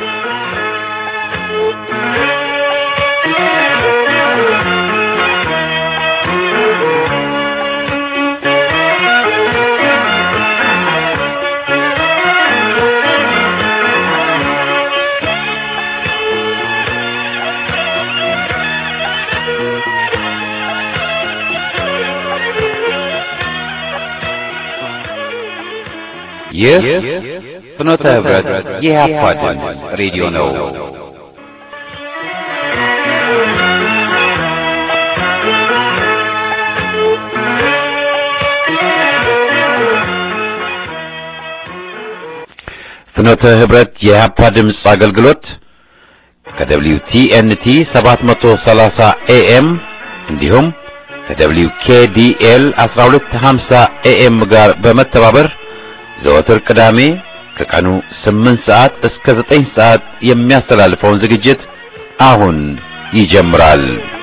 ይህ ፍኖተ ህብረት የኢህአፓ ሬዲዮ ነው። ፍኖተ ህብረት የኢህአፓ ድምጽ አገልግሎት ከWTNT 730 AM እንዲሁም ከWKDL 1250 AM ጋር በመተባበር ዘወትር ቅዳሜ ከቀኑ 8 ሰዓት እስከ 9 ሰዓት የሚያስተላልፈውን ዝግጅት አሁን ይጀምራል።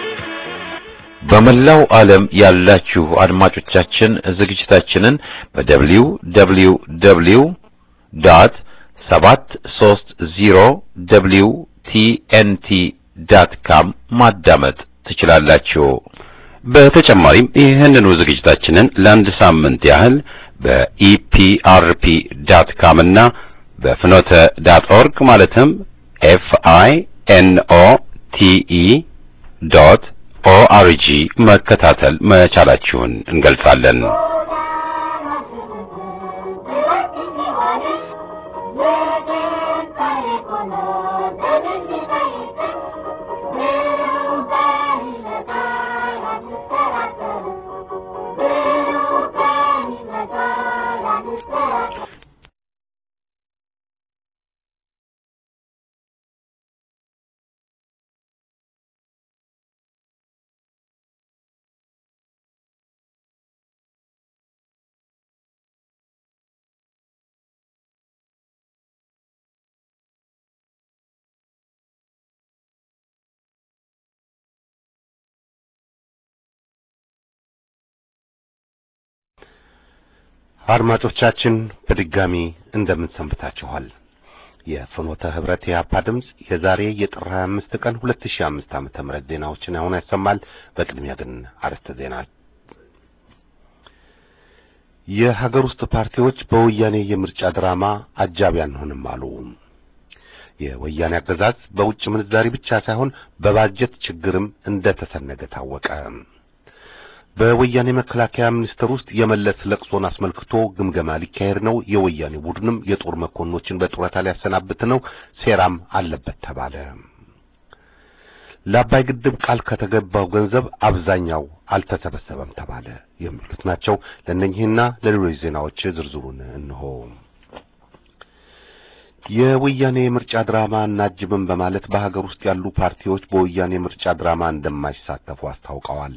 በመላው ዓለም ያላችሁ አድማጮቻችን ዝግጅታችንን www.730wtnt.com ማዳመጥ ትችላላችሁ። በተጨማሪም ይህንኑ ዝግጅታችንን ለአንድ ሳምንት ያህል በኢፒአርፒ.com እና በፍኖተ.org ማለትም FINOTE.org መከታተል መቻላችሁን እንገልጻለን። አድማጮቻችን በድጋሚ እንደምንሰንብታችኋል። የፍኖተ ህብረት የኢህአፓ ድምጽ የዛሬ የጥር 25 ቀን 2005 ዓ.ም ዜናዎችን አሁን ያሰማል። በቅድሚያ ግን አርዕስተ ዜና። የሀገር ውስጥ ፓርቲዎች በወያኔ የምርጫ ድራማ አጃቢ አንሆንም አሉ። የወያኔ አገዛዝ በውጭ ምንዛሪ ብቻ ሳይሆን በባጀት ችግርም እንደተሰነገ ታወቀ። በወያኔ መከላከያ ሚኒስቴር ውስጥ የመለስ ለቅሶን አስመልክቶ ግምገማ ሊካሄድ ነው። የወያኔ ቡድንም የጦር መኮንኖችን በጡረታ ሊያሰናብት ነው። ሴራም አለበት ተባለ። ለአባይ ግድብ ቃል ከተገባው ገንዘብ አብዛኛው አልተሰበሰበም ተባለ። የሚሉት ናቸው። ለእነኚህና ለሌሎች ዜናዎች ዝርዝሩን እንሆ። የወያኔ ምርጫ ድራማ እናጅብም በማለት በሀገር ውስጥ ያሉ ፓርቲዎች በወያኔ ምርጫ ድራማ እንደማይሳተፉ አስታውቀዋል።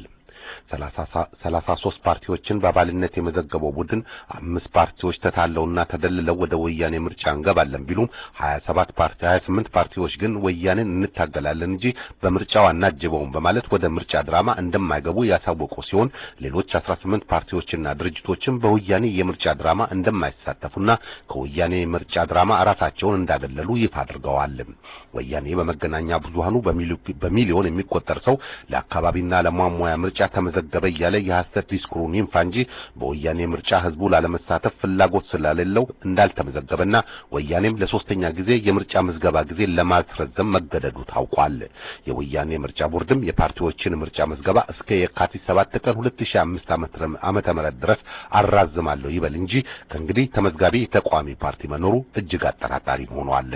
33 ፓርቲዎችን በአባልነት የመዘገበው ቡድን 5 ፓርቲዎች ተታለውና ተደልለው ወደ ወያኔ ምርጫ እንገባለን ቢሉም 28 ፓርቲዎች ግን ወያኔን እንታገላለን እንጂ በምርጫው አናጅበውም በማለት ወደ ምርጫ ድራማ እንደማይገቡ ያሳወቁ ሲሆን ሌሎች 18 ፓርቲዎችና ድርጅቶችም በወያኔ የምርጫ ድራማ እንደማይሳተፉና ከወያኔ ምርጫ ድራማ ራሳቸውን እንዳገለሉ ይፋ አድርገዋል። ወያኔ በመገናኛ ብዙሃኑ በሚሊዮን የሚቆጠር ሰው ለአካባቢና ለሟሟያ ምርጫ ተመዘገበ ያለ የሐሰት ዲስኩሩን ይንፋ እንጂ በወያኔ ምርጫ ህዝቡ ላለመሳተፍ ፍላጎት ስለሌለው እንዳልተመዘገበና ወያኔም ለሶስተኛ ጊዜ የምርጫ ምዝገባ ጊዜ ለማስረዘም መገደዱ ታውቋል። የወያኔ ምርጫ ቦርድም የፓርቲዎችን ምርጫ ምዝገባ እስከ የካቲት 7 ቀን 2005 ዓመተ ምህረት ድረስ አራዝማለሁ ይበል እንጂ ከእንግዲህ ተመዝጋቢ ተቋሚ ፓርቲ መኖሩ እጅግ አጠራጣሪ ሆኗል።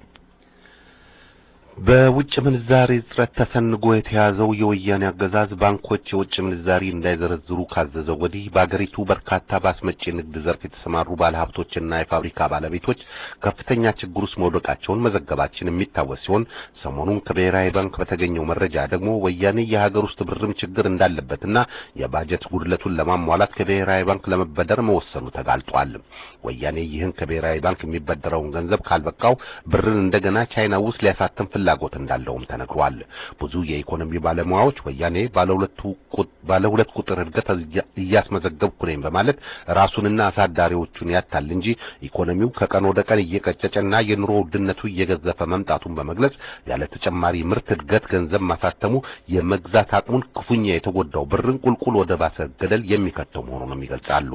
በውጭ ምንዛሪ እጥረት ተሰንጎ የተያዘው የወያኔ አገዛዝ ባንኮች የውጭ ምንዛሪ እንዳይዘረዝሩ ካዘዘው ወዲህ በአገሪቱ በርካታ በአስመጪ ንግድ ዘርፍ የተሰማሩ ባለሀብቶችና የፋብሪካ ባለቤቶች ከፍተኛ ችግር ውስጥ መውደቃቸውን መዘገባችን የሚታወስ ሲሆን ሰሞኑን ከብሔራዊ ባንክ በተገኘው መረጃ ደግሞ ወያኔ የሀገር ውስጥ ብርም ችግር እንዳለበትና የባጀት ጉድለቱን ለማሟላት ከብሔራዊ ባንክ ለመበደር መወሰኑ ተጋልጧል። ወያኔ ይህን ከብሔራዊ ባንክ የሚበደረውን ገንዘብ ካልበቃው ብርን እንደገና ቻይና ውስጥ ሊያሳትም ፍላጎት እንዳለውም ተነግሯል። ብዙ የኢኮኖሚ ባለሙያዎች ወያኔ ባለ ሁለት ቁጥር እድገት እያስመዘገብኩ ነኝ በማለት ራሱንና አሳዳሪዎቹን ያታል እንጂ ኢኮኖሚው ከቀን ወደ ቀን እየቀጨጨና የኑሮ ውድነቱ እየገዘፈ መምጣቱን በመግለጽ ያለ ተጨማሪ ምርት እድገት ገንዘብ ማሳተሙ የመግዛት አቅሙን ክፉኛ የተጎዳው ብርን ቁልቁል ወደ ባሰ ገደል የሚከተው መሆኑን ይገልጻሉ።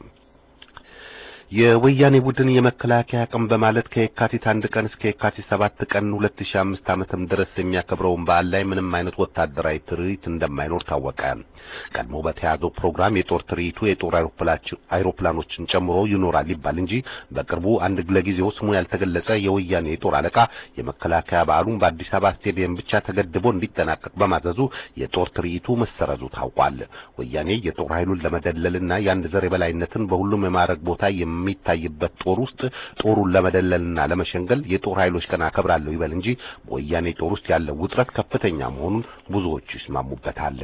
የወያኔ ቡድን የመከላከያ አቅም በማለት ከየካቲት 1 ቀን እስከ የካቲት 7 ቀን 2005 ዓመተም ድረስ የሚያከብረውን በዓል ላይ ምንም አይነት ወታደራዊ ትርኢት እንደማይኖር ታወቀ። ቀድሞ በተያዘው ፕሮግራም የጦር ትርኢቱ የጦር አይሮፕላኖችን ጨምሮ ይኖራል ይባል እንጂ በቅርቡ አንድ ለጊዜው ስሙ ያልተገለጸ የወያኔ የጦር አለቃ የመከላከያ በዓሉን በአዲስ አበባ ስቴዲየም ብቻ ተገድቦ እንዲጠናቀቅ በማዘዙ የጦር ትርኢቱ መሰረዙ ታውቋል። ወያኔ የጦር ኃይሉን ለመደለልና የአንድ ዘር የበላይነትን በሁሉም የማረግ ቦታ የሚታይበት ጦር ውስጥ ጦሩን ለመደለልና ለመሸንገል የጦር ኃይሎች ቀን አከብራለሁ ይበል እንጂ በወያኔ ጦር ውስጥ ያለው ውጥረት ከፍተኛ መሆኑን ብዙዎች ይስማሙበታል።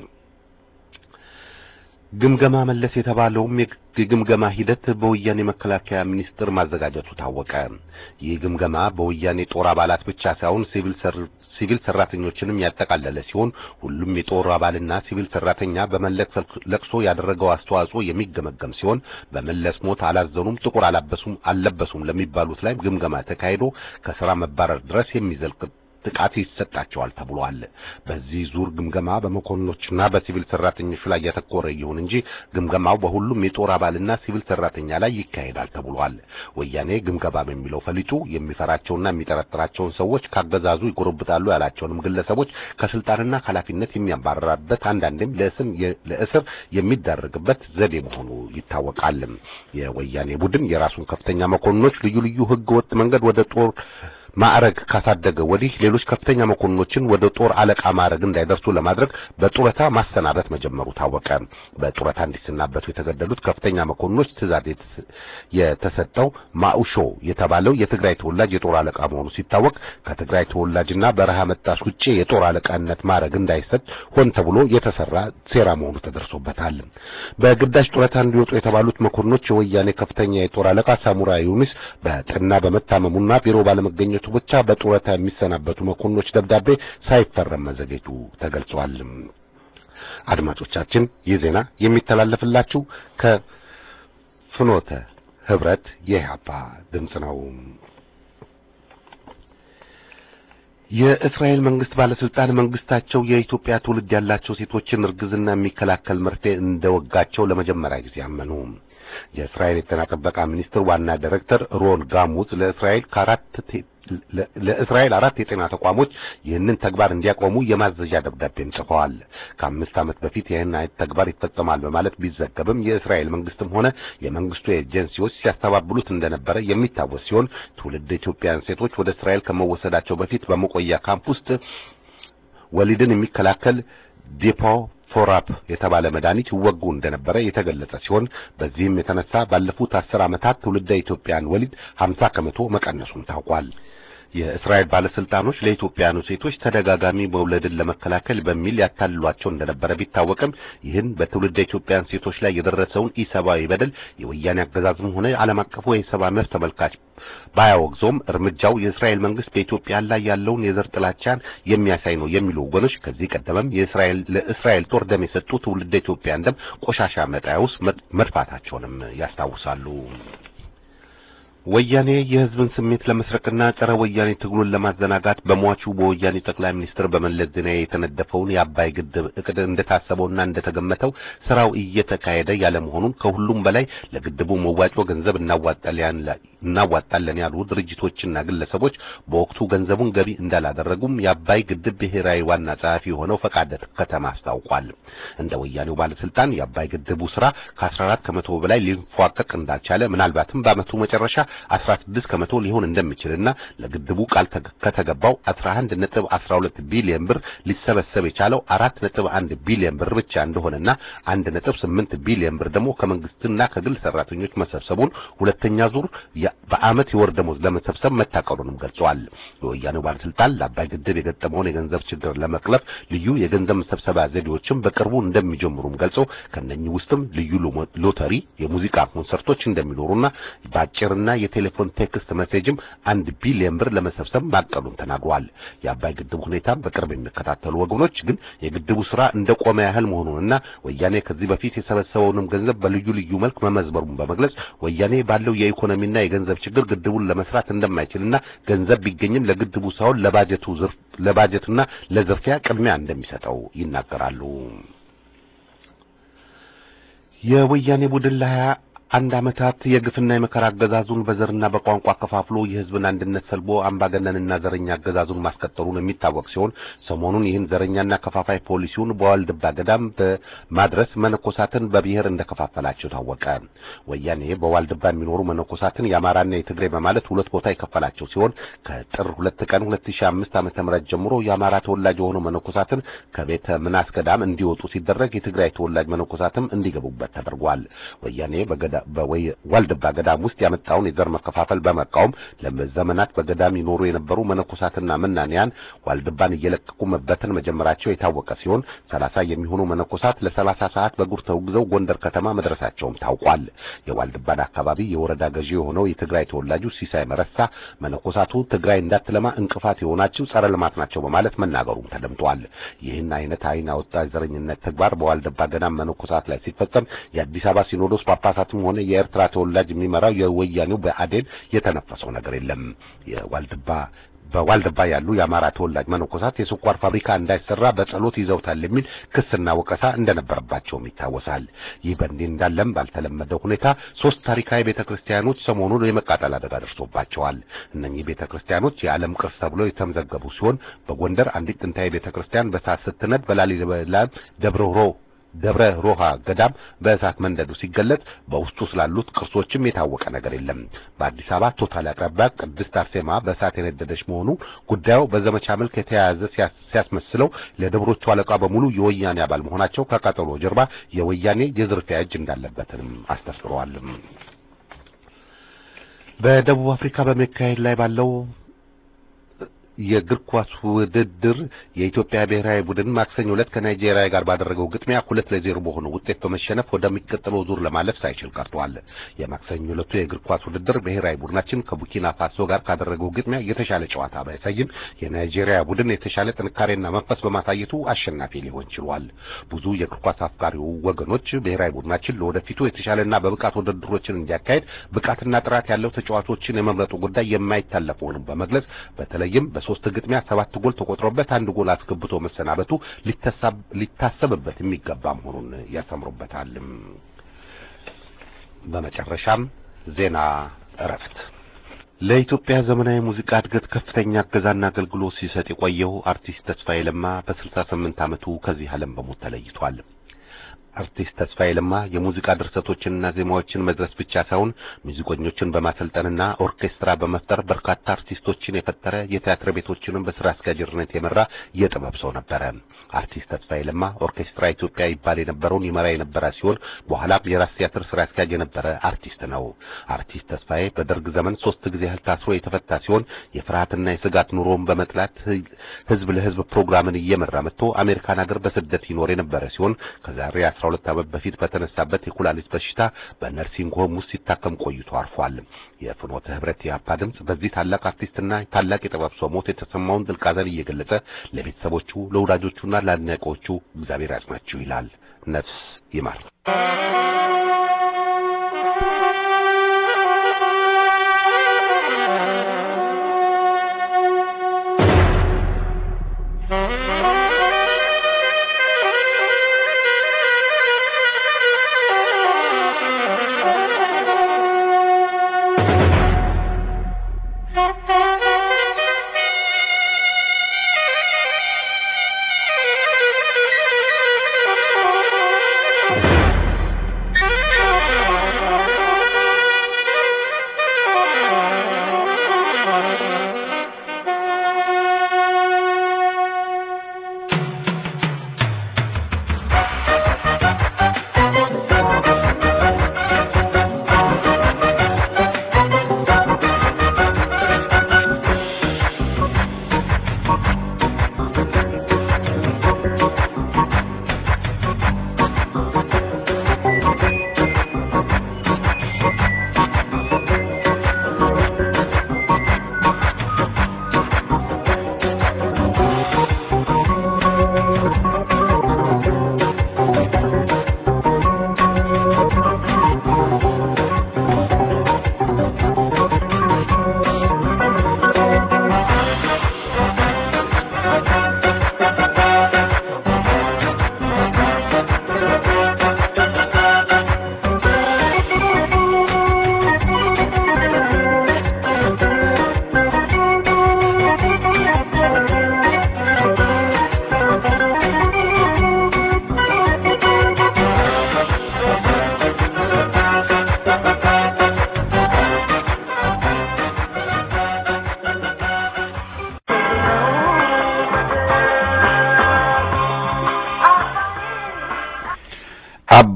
ግምገማ መለስ የተባለውም የግምገማ ሂደት በወያኔ መከላከያ ሚኒስቴር ማዘጋጀቱ ታወቀ። ይህ ግምገማ በወያኔ ጦር አባላት ብቻ ሳይሆን ሲቪል ሰራተኞችንም ያጠቃለለ ሲሆን ሁሉም የጦር አባልና ሲቪል ሰራተኛ በመለስ ለቅሶ ያደረገው አስተዋጽኦ የሚገመገም ሲሆን በመለስ ሞት አላዘኑም፣ ጥቁር አለበሱም ለሚባሉት ላይ ግምገማ ተካሂዶ ከሥራ መባረር ድረስ የሚዘልቅ ጥቃት ይሰጣቸዋል ተብሏል። በዚህ ዙር ግምገማ በመኮንኖችና በሲቪል ሰራተኞች ላይ ያተኮረ ይሁን እንጂ ግምገማው በሁሉም የጦር አባልና ሲቪል ሰራተኛ ላይ ይካሄዳል ተብሏል። ወያኔ ግምገማ በሚለው ፈሊጡ የሚፈራቸውና የሚጠረጥራቸውን ሰዎች ካገዛዙ ይጎረብጣሉ ያላቸውንም ግለሰቦች ከስልጣንና ኃላፊነት የሚያባረራበት አንዳንዴም ለእስር የሚዳረግበት ዘዴ መሆኑ ይታወቃል። የወያኔ ቡድን የራሱን ከፍተኛ መኮንኖች ልዩ ልዩ ህገወጥ መንገድ ወደ ጦር ማዕረግ ካሳደገ ወዲህ ሌሎች ከፍተኛ መኮንኖችን ወደ ጦር አለቃ ማዕረግ እንዳይደርሱ ለማድረግ በጡረታ ማሰናበት መጀመሩ ታወቀ። በጡረታ እንዲሰናበቱ የተገደሉት ከፍተኛ መኮንኖች ትዕዛዝ የተሰጠው ማኡሾ የተባለው የትግራይ ተወላጅ የጦር አለቃ መሆኑ ሲታወቅ ከትግራይ ተወላጅና በረሃ መጣሽ ውጪ የጦር አለቃነት ማዕረግ እንዳይሰጥ ሆን ተብሎ የተሰራ ሴራ መሆኑ ተደርሶበታል። በግዳጅ ጡረታ እንዲወጡ የተባሉት መኮንኖች የወያኔ ከፍተኛ የጦር አለቃ ሳሙራ ዩኑስ በጠና በመታመሙና ቢሮ ባለመገኘቱ ብቻ በጡረታ የሚሰናበቱ መኮንኖች ደብዳቤ ሳይፈረም መዘግየቱ ተገልጿል። አድማጮቻችን ይህ ዜና የሚተላለፍላችሁ ከፍኖተ ህብረት የኢህአፓ ድምጽ ነው። የእስራኤል መንግስት ባለስልጣን መንግስታቸው የኢትዮጵያ ትውልድ ያላቸው ሴቶችን እርግዝና የሚከላከል መርፌ እንደወጋቸው ለመጀመሪያ ጊዜ አመኑ። የእስራኤል የጤና ጥበቃ ሚኒስትር ዋና ዳይሬክተር ሮን ጋሙዝ ለእስራኤል አራት የጤና ተቋሞች ይህንን ተግባር እንዲያቆሙ የማዘዣ ደብዳቤን ጽፈዋል። ከ5 ዓመት በፊት ይህን አይነት ተግባር ይፈጸማል በማለት ቢዘገብም የእስራኤል መንግስትም ሆነ የመንግስቱ ኤጀንሲዎች ሲያስተባብሉት እንደነበረ የሚታወስ ሲሆን ትውልድ ኢትዮጵያውያን ሴቶች ወደ እስራኤል ከመወሰዳቸው በፊት በመቆያ ካምፕ ውስጥ ወሊድን የሚከላከል ዲፖ ፎራፕ የተባለ መድኃኒት ይወጉ እንደነበረ የተገለጸ ሲሆን በዚህም የተነሳ ባለፉት 10 ዓመታት ትውልደ ኢትዮጵያውያን ወሊድ 50 ከመቶ መቀነሱን ታውቋል። የእስራኤል ባለስልጣኖች ለኢትዮጵያውያኑ ሴቶች ተደጋጋሚ መውለድን ለመከላከል በሚል ያታልሏቸው እንደነበረ ቢታወቅም ይህን በትውልደ ኢትዮጵያውያን ሴቶች ላይ የደረሰውን ኢሰብአዊ በደል የወያኔ አገዛዝም ሆነ ዓለም አቀፉ የሰብአዊ መብት ተመልካች ባያወግዞም እርምጃው የእስራኤል መንግስት በኢትዮጵያ ላይ ያለውን የዘር ጥላቻን የሚያሳይ ነው የሚሉ ወገኖች ከዚህ ቀደምም ለእስራኤል ጦር ደም የሰጡ ትውልደ ኢትዮጵያውያን ደም ቆሻሻ መጣያ ውስጥ መድፋታቸውንም ያስታውሳሉ። ወያኔ የህዝብን ስሜት ለመስረቅና ጸረ ወያኔ ትግሉን ለማዘናጋት በሟቹ በወያኔ ጠቅላይ ሚኒስትር በመለስ ዜናዊ የተነደፈውን የአባይ ግድብ እቅድ እንደታሰበውና እንደተገመተው ስራው እየተካሄደ ያለ መሆኑን ከሁሉም በላይ ለግድቡ መዋጮ ገንዘብ እናዋጣለን ያሉ ድርጅቶችና ግለሰቦች በወቅቱ ገንዘቡን ገቢ እንዳላደረጉም የአባይ ግድብ ብሔራዊ ዋና ጸሐፊ የሆነው ፈቃደ ከተማ አስታውቋል። እንደ ወያኔው ባለስልጣን የአባይ ግድቡ ስራ ከ14 ከመቶ በላይ ሊንፏቀቅ እንዳልቻለ ምናልባትም በአመቱ መጨረሻ 16 ከመቶ ሊሆን እንደሚችልና ለግድቡ ቃል ከተገባው 11.12 ቢሊዮን ብር ሊሰበሰብ የቻለው 4.1 ቢሊዮን ብር ብቻ እንደሆነና 1.8 ቢሊዮን ብር ደግሞ ከመንግስትና ከግል ሰራተኞች መሰብሰቡን ሁለተኛ ዙር በአመት የወር ደሞዝ ለመሰብሰብ መታቀዱንም ገልጸዋል። የወያኔው ባለስልጣን ለአባይ ግድብ የገጠመውን የገንዘብ ችግር ለመቅለፍ ልዩ የገንዘብ መሰብሰቢያ ዘዴዎችን በቅርቡ እንደሚጀምሩም ገልጸው ከነኚህ ውስጥም ልዩ ሎተሪ፣ የሙዚቃ ኮንሰርቶች እንደሚኖሩና በአጭርና የቴሌፎን ቴክስት ሜሴጅም 1 ቢሊዮን ብር ለመሰብሰብ ማቀዱን ተናግሯል። የአባይ ግድብ ሁኔታም በቅርብ የሚከታተሉ ወገኖች ግን የግድቡ ስራ እንደቆመ ያህል መሆኑንና ወያኔ ከዚህ በፊት የሰበሰበውንም ገንዘብ በልዩ ልዩ መልክ መመዝበሩን በመግለጽ ወያኔ ባለው የኢኮኖሚና የገንዘብ ችግር ግድቡን ለመስራት እንደማይችልና ገንዘብ ቢገኝም ለግድቡ ሳይሆን ለባጀትና ለዝርፊያ ቅድሚያ እንደሚሰጠው ይናገራሉ። የወያኔ ቡድን አንድ አመታት የግፍና የመከራ አገዛዙን በዘርና በቋንቋ ከፋፍሎ የህዝብን አንድነት ሰልቦ አምባገነንና ዘረኛ አገዛዙን ማስቀጠሉን የሚታወቅ ሲሆን ሰሞኑን ይህን ዘረኛና ከፋፋይ ፖሊሲውን በዋልድባ ገዳም በማድረስ መነኮሳትን በብሔር እንደከፋፈላቸው ታወቀ። ወያኔ በዋልድባ የሚኖሩ መነኮሳትን የአማራና የትግሬ በማለት ሁለት ቦታ ይከፈላቸው ሲሆን ከጥር 2 ቀን 2005 ዓ.ም ጀምሮ የአማራ ተወላጅ የሆኑ መነኮሳትን ከቤተ ምናስ ገዳም እንዲወጡ ሲደረግ የትግራይ ተወላጅ መነኮሳትም እንዲገቡበት ተደርጓል። ወያኔ በዋልድባ ገዳም ውስጥ ያመጣውን የዘር መከፋፈል በመቃወም ለዘመናት በገዳም ይኖሩ የነበሩ መነኮሳትና መናንያን ዋልድባን እየለቀቁ መበተን መጀመራቸው የታወቀ ሲሆን 30 የሚሆኑ መነኮሳት ለ30 ሰዓት በእግር ተጉዘው ጎንደር ከተማ መድረሳቸውም ታውቋል። የዋልድባን አካባቢ የወረዳ ገዢ የሆነው የትግራይ ተወላጁ ሲሳይ መረሳ መነኮሳቱ ትግራይ እንዳትለማ እንቅፋት የሆናቸው ጸረ ልማት ናቸው በማለት መናገሩም ተደምጧል። ይህን አይነት አይን አውጣ ዘረኝነት ተግባር በዋልድባ ገዳም መነኮሳት ላይ ሲፈጸም የአዲስ አበባ ሲኖዶስ ጳጳሳትም ሆነ የኤርትራ ተወላጅ የሚመራው የወያኔው በአዴን የተነፈሰው ነገር የለም። በዋልድባ ያሉ የአማራ ተወላጅ መነኮሳት የስኳር ፋብሪካ እንዳይሰራ በጸሎት ይዘውታል የሚል ክስና ወቀሳ እንደነበረባቸውም ይታወሳል። ይህ በእንዲህ እንዳለም ባልተለመደው ሁኔታ 3 ታሪካዊ ቤተክርስቲያኖች ሰሞኑን የመቃጠል አደጋ ደርሶባቸዋል። እነኚህ ቤተክርስቲያኖች የዓለም ቅርስ ተብለው የተመዘገቡ ሲሆን በጎንደር አንዲት ጥንታዊ ቤተክርስቲያን በእሳት ስትነድ በላሊበላ ደብረ ሮሃ ገዳም በእሳት መንደዱ ሲገለጽ በውስጡ ስላሉት ቅርሶችም የታወቀ ነገር የለም። በአዲስ አበባ ቶታል አቅራቢያ ቅድስት አርሴማ በእሳት የነደደች መሆኑ ጉዳዩ በዘመቻ መልክ የተያያዘ ሲያስመስለው ለደብሮቹ አለቃ በሙሉ የወያኔ አባል መሆናቸው ከቃጠሎ ጀርባ የወያኔ የዝርፊያ እጅ እንዳለበትም አስተስሯል። በደቡብ አፍሪካ በመካሄድ ላይ ባለው የእግር ኳስ ውድድር የኢትዮጵያ ብሔራዊ ቡድን ማክሰኞ ዕለት ከናይጄሪያ ጋር ባደረገው ግጥሚያ 2-0 በሆነ ውጤት በመሸነፍ ወደሚቀጥለው ዙር ለማለፍ ሳይችል ቀርቷል። የማክሰኞ ዕለቱ የእግር ኳስ ውድድር ብሔራዊ ቡድናችን ከቡርኪና ፋሶ ጋር ካደረገው ግጥሚያ የተሻለ ጨዋታ ባይሳይም የናይጄሪያ ቡድን የተሻለ ጥንካሬና መንፈስ በማሳየቱ አሸናፊ ሊሆን ችሏል። ብዙ የእግር ኳስ አፍቃሪው ወገኖች ብሔራዊ ቡድናችን ለወደፊቱ የተሻለና በብቃት ውድድሮችን እንዲያካሄድ ብቃትና ጥራት ያለው ተጫዋቾችን የመምረጡ ጉዳይ የማይታለፍ መሆኑን በመግለጽ በተለይም 3 ግጥሚያ 7 ጎል ተቆጥሮበት 1 ጎል አስገብቶ መሰናበቱ ሊታሰብበት የሚገባ መሆኑን ያሰምሩበታል። በመጨረሻም ዜና እረፍት። ለኢትዮጵያ ዘመናዊ ሙዚቃ እድገት ከፍተኛ እገዛና አገልግሎት ሲሰጥ የቆየው አርቲስት ተስፋዬ ለማ በ68 ዓመቱ ከዚህ ዓለም በሞት ተለይቷል። አርቲስት ተስፋዬ ለማ የሙዚቃ ድርሰቶችንና ዜማዎችን መድረስ ብቻ ሳይሆን ሙዚቀኞችን በማሰልጠንና ኦርኬስትራ በመፍጠር በርካታ አርቲስቶችን የፈጠረ የቲያትር ቤቶችንም በስራ አስኪያጅነት የመራ የጥበብ ሰው ነበረ። አርቲስት ተስፋዬ ለማ ኦርኬስትራ ኢትዮጵያ ይባል የነበረውን ይመራ የነበረ ሲሆን በኋላም የራስ ቲያትር ስራ አስኪያጅ የነበረ አርቲስት ነው። አርቲስት ተስፋዬ በደርግ ዘመን 3 ጊዜ ያህል ታስሮ የተፈታ ሲሆን የፍርሃትና የስጋት ኑሮን በመጥላት ህዝብ ለህዝብ ፕሮግራምን እየመራ መጥቶ አሜሪካን ሀገር በስደት ይኖር የነበረ ሲሆን ከዛሬ 12 ዓመት በፊት በተነሳበት የኩላሊት በሽታ በነርሲንግ ሆም ውስጥ ሲታከም ቆይቶ አርፏል። የፍኖተ ህብረት የአፓ ድምጽ በዚህ ታላቅ አርቲስትና ታላቅ የጥበብ ሰው ሞት የተሰማውን ጥልቅ ሐዘን እየገለጸ ለቤተሰቦቹ ለወዳጆቹና ለአድናቂዎቹ እግዚአብሔር ያጽናችሁ ይላል። ነፍስ ይማር።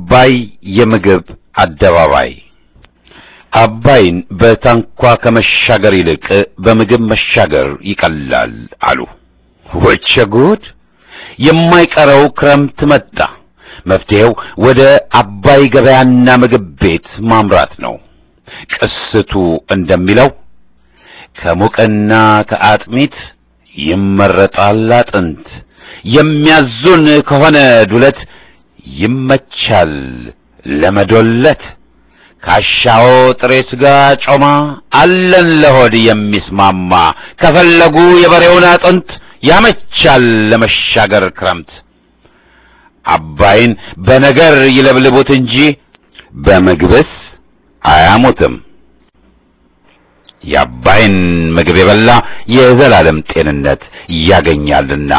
አባይ የምግብ አደባባይ። አባይን በታንኳ ከመሻገር ይልቅ በምግብ መሻገር ይቀላል አሉ። ወቸ ጉድ! የማይቀረው ክረምት መጣ። መፍትሄው ወደ አባይ ገበያና ምግብ ቤት ማምራት ነው። ቅስቱ እንደሚለው ከሙቅና ከአጥሚት ይመረጣል አጥንት፣ የሚያዙን ከሆነ ዱለት ይመቻል ለመዶለት። ካሻው ጥሬ ስጋ ጮማ አለን ለሆድ የሚስማማ፣ ከፈለጉ የበሬውን አጥንት ያመቻል ለመሻገር ክረምት። አባይን በነገር ይለብልቡት እንጂ በምግብስ አያሞትም። የአባይን ምግብ የበላ የዘላለም ጤንነት ያገኛልና።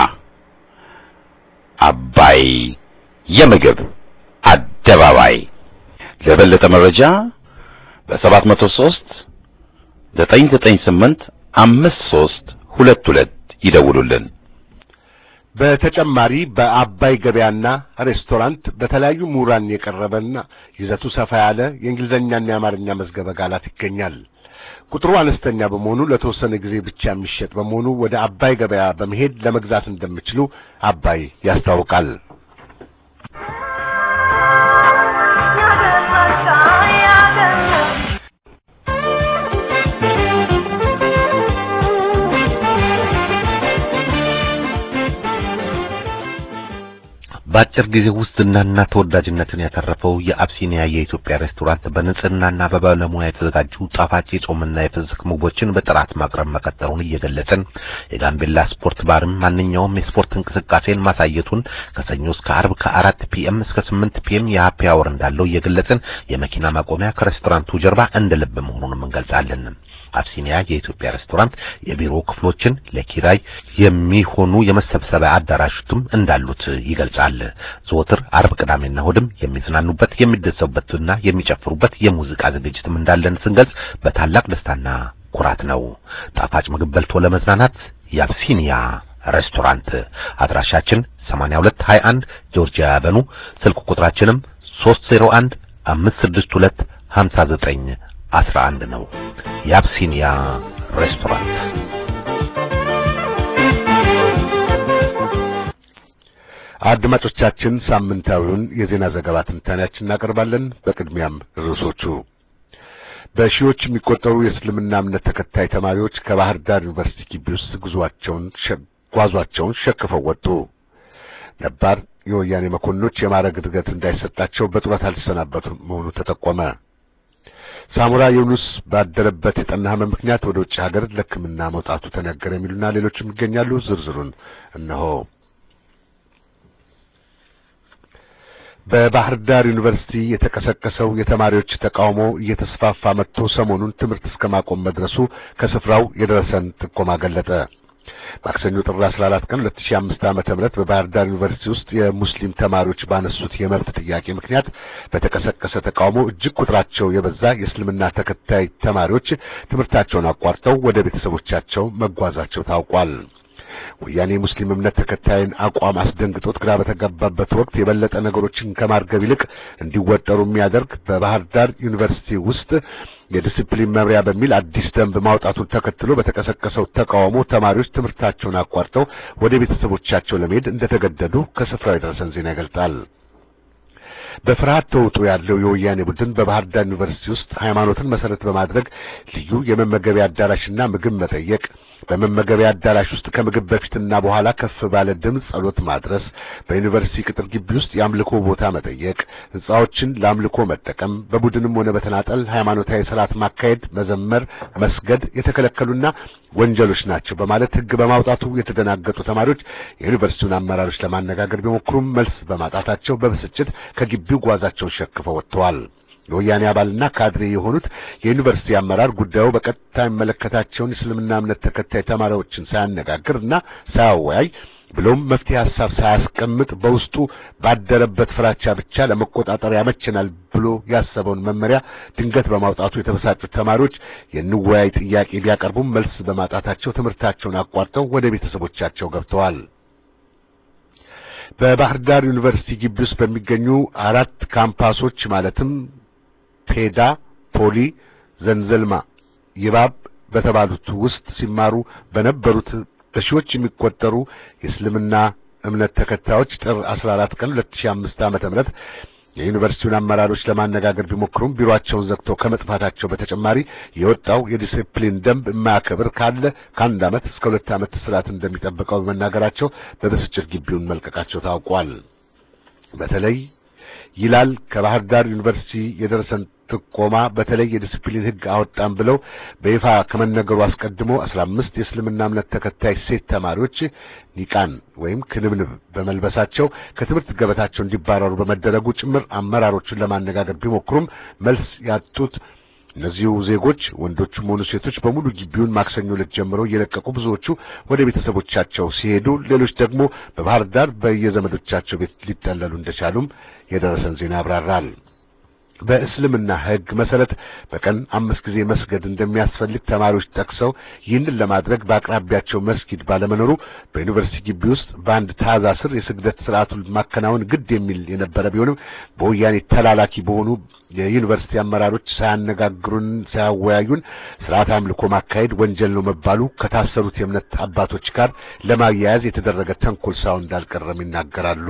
አባይ የምግብ አደባባይ። ለበለጠ መረጃ በ703 998 5322 ይደውሉልን። በተጨማሪ በአባይ ገበያና ሬስቶራንት በተለያዩ ምሁራን የቀረበና ይዘቱ ሰፋ ያለ የእንግሊዘኛና የአማርኛ መዝገበ ቃላት ይገኛል። ቁጥሩ አነስተኛ በመሆኑ ለተወሰነ ጊዜ ብቻ የሚሸጥ በመሆኑ ወደ አባይ ገበያ በመሄድ ለመግዛት እንደሚችሉ አባይ ያስታውቃል። በአጭር ጊዜ ውስጥ ዝናና ተወዳጅነትን ያተረፈው የአብሲኒያ የኢትዮጵያ ሬስቶራንት በንጽህናና በባለሙያ የተዘጋጁ ጣፋጭ የጾምና የፍስክ ምግቦችን በጥራት ማቅረብ መቀጠሉን እየገለጸን የጋምቤላ ስፖርት ባርም ማንኛውም የስፖርት እንቅስቃሴን ማሳየቱን ከሰኞ እስከ ዓርብ ከ4 PM እስከ 8 PM የሃፒ አወር እንዳለው እየገለጸን የመኪና ማቆሚያ ከሬስቶራንቱ ጀርባ እንደ ልብ መሆኑን እንገልጻለን። አብሲኒያ የኢትዮጵያ ሬስቶራንት የቢሮ ክፍሎችን ለኪራይ የሚሆኑ የመሰብሰቢያ አዳራሾችም እንዳሉት ይገልጻል። ዘወትር ዓርብ፣ ቅዳሜና እሁድም የሚዝናኑበት የሚደሰቡበትና የሚጨፍሩበት የሙዚቃ ዝግጅትም እንዳለን ስንገልጽ በታላቅ ደስታና ኩራት ነው። ጣፋጭ ምግብ በልቶ ለመዝናናት የአብሲኒያ ሬስቶራንት። አድራሻችን 8221 ጆርጂያ አቨኑ፣ ስልክ ቁጥራችንም 301 562 59 11 ነው። የአብሲኒያ ሬስቶራንት። አድማጮቻችን ሳምንታዊውን የዜና ዘገባ ትንታኔያችንን እናቀርባለን። በቅድሚያም ርዕሶቹ። በሺዎች የሚቆጠሩ የእስልምና እምነት ተከታይ ተማሪዎች ከባህር ዳር ዩኒቨርሲቲ ግቢ ውስጥ ጓዟቸውን ሸክፈው ወጡ። ነባር የወያኔ መኮንኖች የማዕረግ እድገት እንዳይሰጣቸው በጡረታ ሊሰናበቱ መሆኑ ተጠቆመ። ሳሙራ ዩኑስ ባደረበት የጠና ህመም ምክንያት ወደ ውጭ ሀገር ለሕክምና መውጣቱ ተነገረ። የሚሉና ሌሎችም ይገኛሉ። ዝርዝሩን እነሆ። በባህር ዳር ዩኒቨርሲቲ የተቀሰቀሰው የተማሪዎች ተቃውሞ እየተስፋፋ መጥቶ ሰሞኑን ትምህርት እስከማቆም መድረሱ ከስፍራው የደረሰን ጥቆማ ገለጠ። ማክሰኞ ጥር 14 ቀን 2005 ዓ.ም በባህር ዳር ዩኒቨርሲቲ ውስጥ የሙስሊም ተማሪዎች ባነሱት የመብት ጥያቄ ምክንያት በተቀሰቀሰ ተቃውሞ እጅግ ቁጥራቸው የበዛ የእስልምና ተከታይ ተማሪዎች ትምህርታቸውን አቋርጠው ወደ ቤተሰቦቻቸው መጓዛቸው ታውቋል። ወያኔ ሙስሊም እምነት ተከታይን አቋም አስደንግጦት ግራ በተጋባበት ወቅት የበለጠ ነገሮችን ከማርገብ ይልቅ እንዲወጠሩ የሚያደርግ በባህር ዳር ዩኒቨርሲቲ ውስጥ የዲሲፕሊን መምሪያ በሚል አዲስ ደንብ ማውጣቱን ተከትሎ በተቀሰቀሰው ተቃውሞ ተማሪዎች ትምህርታቸውን አቋርጠው ወደ ቤተሰቦቻቸው ለመሄድ እንደተገደዱ ከስፍራው የደረሰን ዜና ይገልጻል። በፍርሃት ተውጦ ያለው የወያኔ ቡድን በባህር ዳር ዩኒቨርሲቲ ውስጥ ሃይማኖትን መሰረት በማድረግ ልዩ የመመገቢያ አዳራሽና ምግብ መጠየቅ፣ በመመገቢያ አዳራሽ ውስጥ ከምግብ በፊትና በኋላ ከፍ ባለ ድምፅ ጸሎት ማድረስ፣ በዩኒቨርሲቲ ቅጥር ግቢ ውስጥ የአምልኮ ቦታ መጠየቅ፣ ሕንጻዎችን ለአምልኮ መጠቀም፣ በቡድንም ሆነ በተናጠል ሃይማኖታዊ ሥርዓት ማካሄድ፣ መዘመር፣ መስገድ የተከለከሉና ወንጀሎች ናቸው በማለት ሕግ በማውጣቱ የተደናገጡ ተማሪዎች የዩኒቨርሲቲውን አመራሮች ለማነጋገር ቢሞክሩም መልስ በማጣታቸው በብስጭት ከግቢው ጓዛቸውን ሸክፈው ወጥተዋል። የወያኔ አባልና ካድሬ የሆኑት የዩኒቨርሲቲ አመራር ጉዳዩ በቀጥታ የሚመለከታቸውን እስልምና እምነት ተከታይ ተማሪዎችን ሳያነጋግርና ሳያወያይ ብሎም መፍትሄ ሐሳብ ሳያስቀምጥ በውስጡ ባደረበት ፍራቻ ብቻ ለመቆጣጠር ያመቸናል ብሎ ያሰበውን መመሪያ ድንገት በማውጣቱ የተበሳጩት ተማሪዎች የንወያይ ጥያቄ ቢያቀርቡም መልስ በማጣታቸው ትምህርታቸውን አቋርጠው ወደ ቤተሰቦቻቸው ገብተዋል። በባህር ዳር ዩኒቨርሲቲ ግቢ ውስጥ በሚገኙ 4 ካምፓሶች ማለትም ፔዳ፣ ፖሊ፣ ዘንዘልማ፣ ይባብ በተባሉት ውስጥ ሲማሩ በነበሩት በሺዎች የሚቆጠሩ የእስልምና እምነት ተከታዮች ጥር 14 ቀን 2005 ዓ.ም የዩኒቨርሲቲውን አመራሮች ለማነጋገር ቢሞክሩም ቢሮአቸውን ዘግተው ከመጥፋታቸው በተጨማሪ የወጣው የዲሲፕሊን ደንብ የማያከብር ካለ ከ1 ዓመት እስከ 2 ዓመት እስራት እንደሚጠብቀው በመናገራቸው በብስጭት ግቢውን መልቀቃቸው ታውቋል። በተለይ ይላል ከባህር ዳር ዩኒቨርሲቲ የደረሰን ጥቆማ በተለይ የዲሲፕሊን ሕግ አወጣን ብለው በይፋ ከመነገሩ አስቀድሞ 15 የእስልምና እምነት ተከታይ ሴት ተማሪዎች ኒቃን ወይም ክንብንብ በመልበሳቸው ከትምህርት ገበታቸው እንዲባረሩ በመደረጉ ጭምር አመራሮቹን ለማነጋገር ቢሞክሩም መልስ ያጡት እነዚሁ ዜጎች ወንዶችም ሆኑ ሴቶች በሙሉ ግቢውን ማክሰኞ ዕለት ጀምሮ እየለቀቁ ብዙዎቹ ወደ ቤተሰቦቻቸው ሲሄዱ ሌሎች ደግሞ በባህር ዳር በየዘመዶቻቸው ቤት ሊጠለሉ እንደቻሉም የደረሰን ዜና ያብራራል። በእስልምና ሕግ መሰረት በቀን 5 ጊዜ መስገድ እንደሚያስፈልግ ተማሪዎች ጠቅሰው ይህንን ለማድረግ በአቅራቢያቸው መስጊድ ባለመኖሩ በዩኒቨርሲቲ ግቢ ውስጥ በአንድ ታዛ ስር የስግደት ስርዓቱን ማከናወን ግድ የሚል የነበረ ቢሆንም በወያኔ ተላላኪ በሆኑ የዩኒቨርሲቲ አመራሮች ሳያነጋግሩን ሳያወያዩን ስርዓት አምልኮ ማካሄድ ወንጀል ነው መባሉ ከታሰሩት የእምነት አባቶች ጋር ለማያያዝ የተደረገ ተንኮል ሳይሆን እንዳልቀረም ይናገራሉ።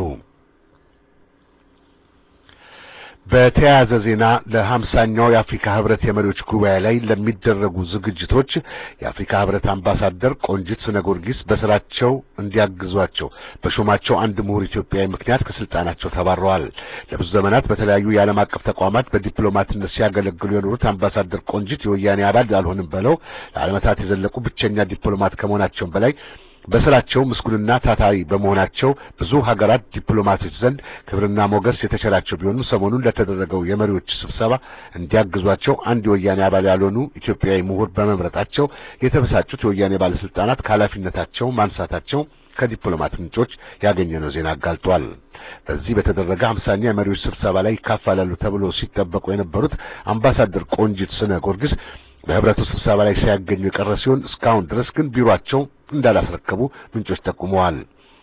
በተያያዘ ዜና ለ50ኛው የአፍሪካ ህብረት የመሪዎች ጉባኤ ላይ ለሚደረጉ ዝግጅቶች የአፍሪካ ህብረት አምባሳደር ቆንጂት ስነጎርጊስ በስራቸው እንዲያግዟቸው በሾማቸው አንድ ምሁር ኢትዮጵያዊ ምክንያት ከስልጣናቸው ተባረዋል። ለብዙ ዘመናት በተለያዩ የዓለም አቀፍ ተቋማት በዲፕሎማትነት ሲያገለግሉ የኖሩት አምባሳደር ቆንጂት የወያኔ አባል አልሆንም ብለው ለዓመታት የዘለቁ ብቸኛ ዲፕሎማት ከመሆናቸው በላይ በስራቸው ምስጉንና ታታሪ በመሆናቸው ብዙ ሀገራት ዲፕሎማቶች ዘንድ ክብርና ሞገስ የተቸራቸው ቢሆኑ ሰሞኑን ለተደረገው የመሪዎች ስብሰባ እንዲያግዟቸው አንድ የወያኔ አባል ያልሆኑ ኢትዮጵያዊ ምሁር በመምረጣቸው የተበሳጩት የወያኔ ባለስልጣናት ከኃላፊነታቸው ማንሳታቸው ከዲፕሎማት ምንጮች ያገኘነው ዜና አጋልጧል። በዚህ በተደረገ 50ኛ የመሪዎች ስብሰባ ላይ ይካፈላሉ ተብሎ ሲጠበቁ የነበሩት አምባሳደር ቆንጂት ስነጎርጊስ በህብረቱ ስብሰባ ላይ ሳይገኙ የቀረ ሲሆን እስካሁን ድረስ ግን ቢሮአቸው እንዳላስረከቡ ምንጮች ጠቁመዋል።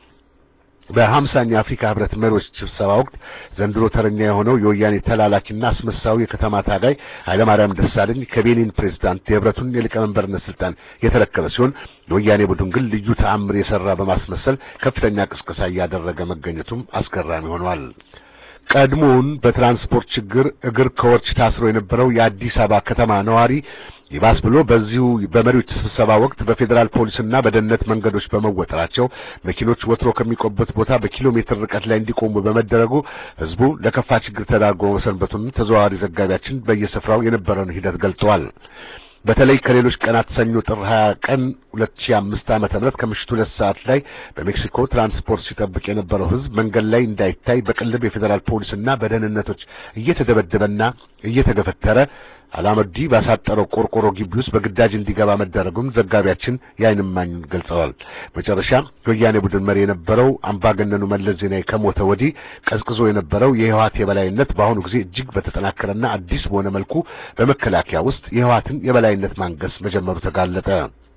በ50ኛ የአፍሪካ ህብረት መሪዎች ስብሰባ ወቅት ዘንድሮ ተረኛ የሆነው የወያኔ ተላላኪና አስመሳዩ የከተማ ታጋይ ኃይለማርያም ደሳለኝ ከቤኒን ፕሬዝዳንት የህብረቱን የሊቀመንበርነት ስልጣን የተረከበ ሲሆን የወያኔ ቡድን ግን ልዩ ተአምር የሰራ በማስመሰል ከፍተኛ ቅስቀሳ እያደረገ መገኘቱም አስገራሚ ሆኗል። ቀድሞውን በትራንስፖርት ችግር እግር ከወርች ታስሮ የነበረው የአዲስ አበባ ከተማ ነዋሪ ይባስ ብሎ በዚሁ በመሪዎች ስብሰባ ወቅት በፌደራል ፖሊስና በደህንነት መንገዶች በመወጠራቸው መኪኖች ወትሮ ከሚቆሙበት ቦታ በኪሎ ሜትር ርቀት ላይ እንዲቆሙ በመደረጉ ህዝቡ ለከፋ ችግር ተዳርጎ መሰንበቱን ተዘዋዋሪ ዘጋቢያችን በየስፍራው የነበረውን ሂደት ገልጸዋል። በተለይ ከሌሎች ቀናት ሰኞ ጥር 20 ቀን 2005 ዓ.ም ከምሽቱ 2 ሰዓት ላይ በሜክሲኮ ትራንስፖርት ሲጠብቅ የነበረው ህዝብ መንገድ ላይ እንዳይታይ በቅልብ የፌደራል ፖሊስና በደህንነቶች እየተደበደበና እየተገፈተረ አላመዲ ባሳጠረው ቆርቆሮ ግቢ ውስጥ በግዳጅ እንዲገባ መደረጉን ዘጋቢያችን የዓይን እማኙን ገልጸዋል። መጨረሻ የወያኔ ቡድን መሪ የነበረው አምባገነኑ መለስ ዜናዊ ከሞተ ወዲህ ቀዝቅዞ የነበረው የህወሓት የበላይነት በአሁኑ ጊዜ እጅግ በተጠናከረና አዲስ በሆነ መልኩ በመከላከያ ውስጥ የህወሓትን የበላይነት ማንገስ መጀመሩ ተጋለጠ።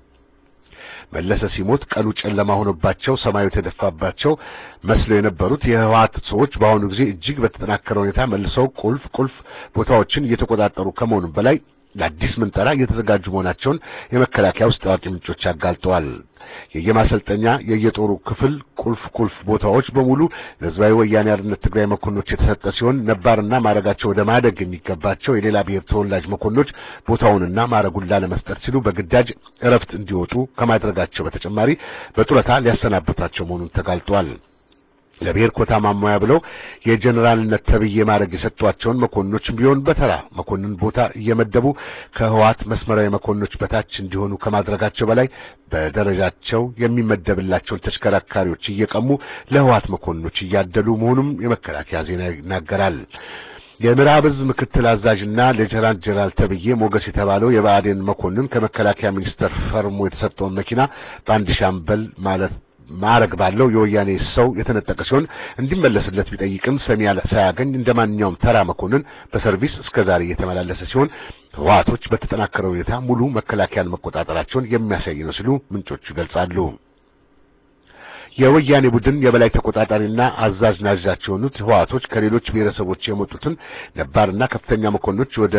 መለሰ ሲሞት ቀኑ ጨለማ ሆኖባቸው ሰማዩ ተደፋባቸው መስለው የነበሩት የህወሓት ሰዎች በአሁኑ ጊዜ እጅግ በተጠናከረ ሁኔታ መልሰው ቁልፍ ቦታዎችን እየተቆጣጠሩ ከመሆኑ በላይ ለአዲስ ምንጠራ እየተዘጋጁ መሆናቸውን የመከላከያ ውስጥ ታዋቂ ምንጮች አጋልጠዋል። የየማሰልጠኛ የየጦሩ ክፍል ቁልፍ ቦታዎች በሙሉ ለህዝባዊ ወያኔ ሓርነት ትግራይ መኮንኖች የተሰጠ ሲሆን ነባርና ማረጋቸው ወደ ማደግ የሚገባቸው የሌላ ብሔር ተወላጅ መኮንኖች ቦታውንና ማረጉን ላለመስጠት ሲሉ በግዳጅ እረፍት እንዲወጡ ከማድረጋቸው በተጨማሪ በጡረታ ሊያሰናብቷቸው መሆኑን ተጋልጧል። ለብሔር ኮታ ማሟያ ብለው የጀነራልነት ተብዬ ማረግ የሰጧቸውን መኮንኖችም ቢሆን በተራ መኮንን ቦታ እየመደቡ ከህወሓት መስመራዊ መኮንኖች በታች እንዲሆኑ ከማድረጋቸው በላይ በደረጃቸው የሚመደብላቸውን ተሽከራካሪዎች እየቀሙ ለህወሓት መኮንኖች እያደሉ መሆኑም የመከላከያ ዜና ይናገራል። የምዕራብ ዕዝ ምክትል አዛዥና ሌተናንት ጀነራል ተብዬ ሞገስ የተባለው የብአዴን መኮንን ከመከላከያ ሚኒስቴር ፈርሞ የተሰጠውን መኪና በአንድ ሻምበል ማለት ማረግ ባለው የወያኔ ሰው የተነጠቀ ሲሆን እንዲመለስለት ቢጠይቅም ሰሚ ሳያገኝ እንደማንኛውም ተራ መኮንን በሰርቪስ እስከዛሬ እየተመላለሰ ሲሆን ህወሓቶች በተጠናከረ ሁኔታ ሙሉ መከላከያን መቆጣጠራቸውን የሚያሳይ ነው ሲሉ ምንጮቹ ይገልጻሉ። የወያኔ ቡድን የበላይ ተቆጣጣሪና አዛዥ ናዣቸው የሆኑት ህወሓቶች ከሌሎች ብሔረሰቦች የመጡትን ነባርና ከፍተኛ መኮንኖች ወደ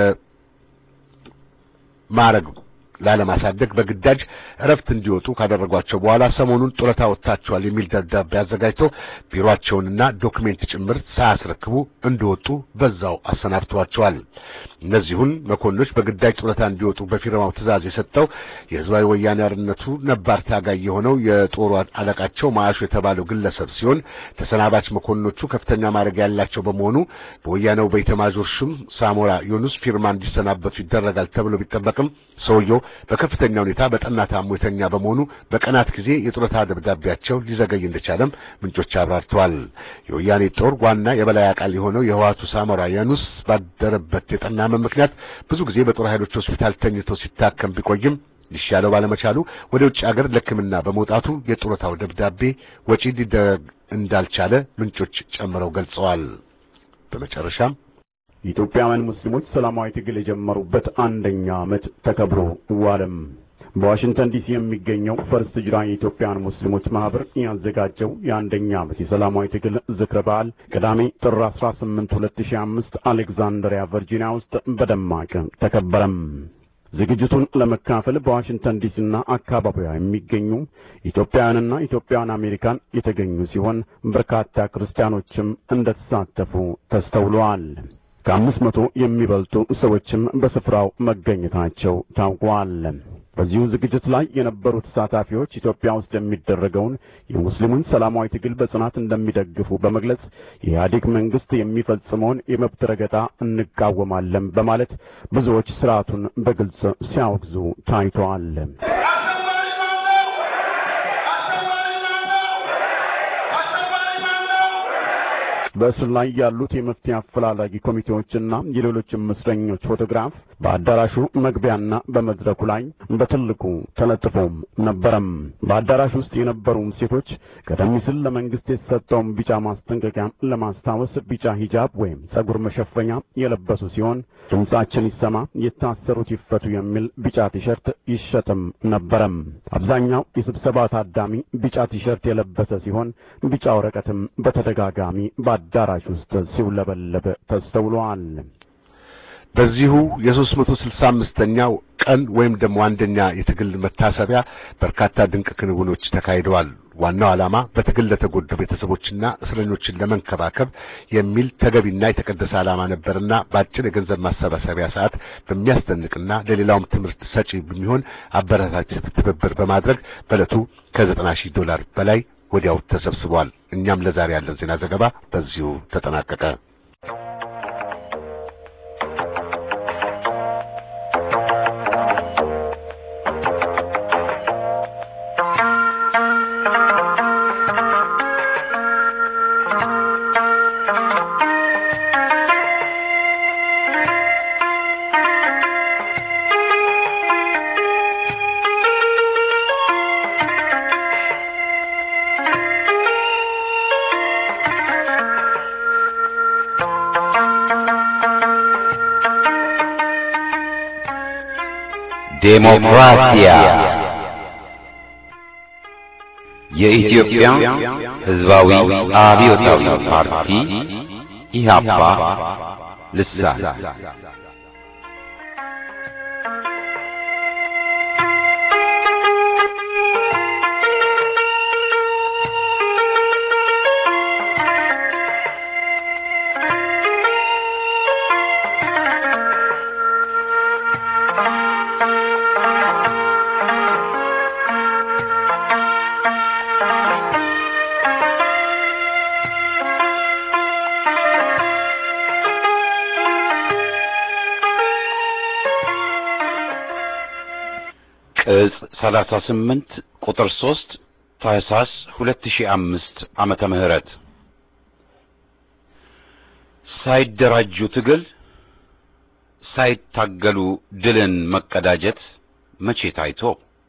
ማዕረግ ላለማሳደግ በግዳጅ እረፍት እንዲወጡ ካደረጓቸው በኋላ ሰሞኑን ጡረታ ወጥታቸዋል የሚል ደብዳቤ አዘጋጅተው ቢሮአቸውንና ዶክሜንት ጭምር ሳያስረክቡ እንደወጡ በዛው አሰናብተዋቸዋል። እነዚሁን መኮንኖች በግዳጅ ጡረታ እንዲወጡ በፊርማው ትዕዛዝ የሰጠው የህዝባዊ ወያኔ ሓርነቱ ነባር ታጋይ የሆነው የጦር አለቃቸው ማዕሾ የተባለው ግለሰብ ሲሆን ተሰናባች መኮንኖቹ ከፍተኛ ማዕረግ ያላቸው በመሆኑ በወያኔው በኢታማዦር ሹም ሳሞራ ዮኑስ ፊርማ እንዲሰናበቱ ይደረጋል ተብሎ ቢጠበቅም ሰውየው በከፍተኛ ሁኔታ በጠና ታሞ የተኛ በመሆኑ በቀናት ጊዜ የጡረታ ደብዳቤያቸው ሊዘገይ እንደቻለም ምንጮች አብራርተዋል። የወያኔ ጦር ዋና የበላይ አቃል የሆነው የህወሓቱ ሳሞራ ዮኑስ ባደረበት የጠና ምክንያት ብዙ ጊዜ በጦር ኃይሎች ሆስፒታል ተኝቶ ሲታከም ቢቆይም ሊሻለው ባለመቻሉ ወደ ውጭ ሀገር ለሕክምና በመውጣቱ የጡረታው ደብዳቤ ወጪ ሊደረግ እንዳልቻለ ምንጮች ጨምረው ገልጸዋል። በመጨረሻም ኢትዮጵያውያን ሙስሊሞች ሰላማዊ ትግል የጀመሩበት አንደኛ ዓመት ተከብሮ ዋለም። በዋሽንግተን ዲሲ የሚገኘው ፈርስት ሂጅራ የኢትዮጵያውያን ሙስሊሞች ማህበር ያዘጋጀው የአንደኛ ዓመት የሰላማዊ ትግል ዝክረ በዓል ቅዳሜ ጥር 18 2005 አሌክዛንድሪያ ቨርጂኒያ ውስጥ በደማቅ ተከበረም። ዝግጅቱን ለመካፈል በዋሽንግተን ዲሲና አካባቢዋ የሚገኙ ኢትዮጵያውያንና ኢትዮጵያውያን አሜሪካን የተገኙ ሲሆን በርካታ ክርስቲያኖችም እንደተሳተፉ ተስተውለዋል። ከ500 የሚበልጡ ሰዎችም በስፍራው መገኘታቸው ታውቋል። በዚሁ ዝግጅት ላይ የነበሩ ተሳታፊዎች ኢትዮጵያ ውስጥ የሚደረገውን የሙስሊሙን ሰላማዊ ትግል በጽናት እንደሚደግፉ በመግለጽ የኢህአዴግ መንግስት የሚፈጽመውን የመብት ረገጣ እንቃወማለን በማለት ብዙዎች ስርዓቱን በግልጽ ሲያወግዙ ታይተዋል። በእስር ላይ ያሉት የመፍትሄ አፈላላጊ ኮሚቴዎችና የሌሎችም እስረኞች ፎቶግራፍ በአዳራሹ መግቢያና በመድረኩ ላይ በትልቁ ተለጥፎም ነበረም። በአዳራሹ ውስጥ የነበሩ ሴቶች ቀደም ሲል ለመንግስት የተሰጠውን ቢጫ ማስጠንቀቂያ ለማስታወስ ቢጫ ሂጃብ ወይም ጸጉር መሸፈኛ የለበሱ ሲሆን ድምጻችን ይሰማ፣ የታሰሩት ይፈቱ የሚል ቢጫ ቲሸርት ይሸጥም ነበረም። አብዛኛው የስብሰባ ታዳሚ ቢጫ ቲሸርት የለበሰ ሲሆን ቢጫ ወረቀትም በተደጋጋሚ በአዳራሽ ውስጥ ሲውለበለብ ተስተውሏል። በዚሁ የ365ኛው ቀን ወይም ደግሞ አንደኛ የትግል መታሰቢያ በርካታ ድንቅ ክንውኖች ተካሂደዋል። ዋናው ዓላማ በትግል ለተጎዱ ቤተሰቦችና እስረኞችን ለመንከባከብ የሚል ተገቢና የተቀደሰ ዓላማ ነበርና በአጭር የገንዘብ ማሰባሰቢያ ሰዓት በሚያስደንቅና ለሌላውም ትምህርት ሰጪ በሚሆን አበረታች ትብብር በማድረግ በዕለቱ $90,000 በላይ ወዲያው ተሰብስቧል። እኛም ለዛሬ ያለን ዜና ዘገባ በዚሁ ተጠናቀቀ። ዴሞክራሲያ የኢትዮጵያ ሕዝባዊ አብዮታዊ ፓርቲ ኢህአፓ ልሳን ቅጽ 38 ቁጥር 3 ታህሳስ 2005 ዓመተ ምህረት ሳይደራጁ ትግል ሳይታገሉ ድልን መቀዳጀት መቼ ታይቶ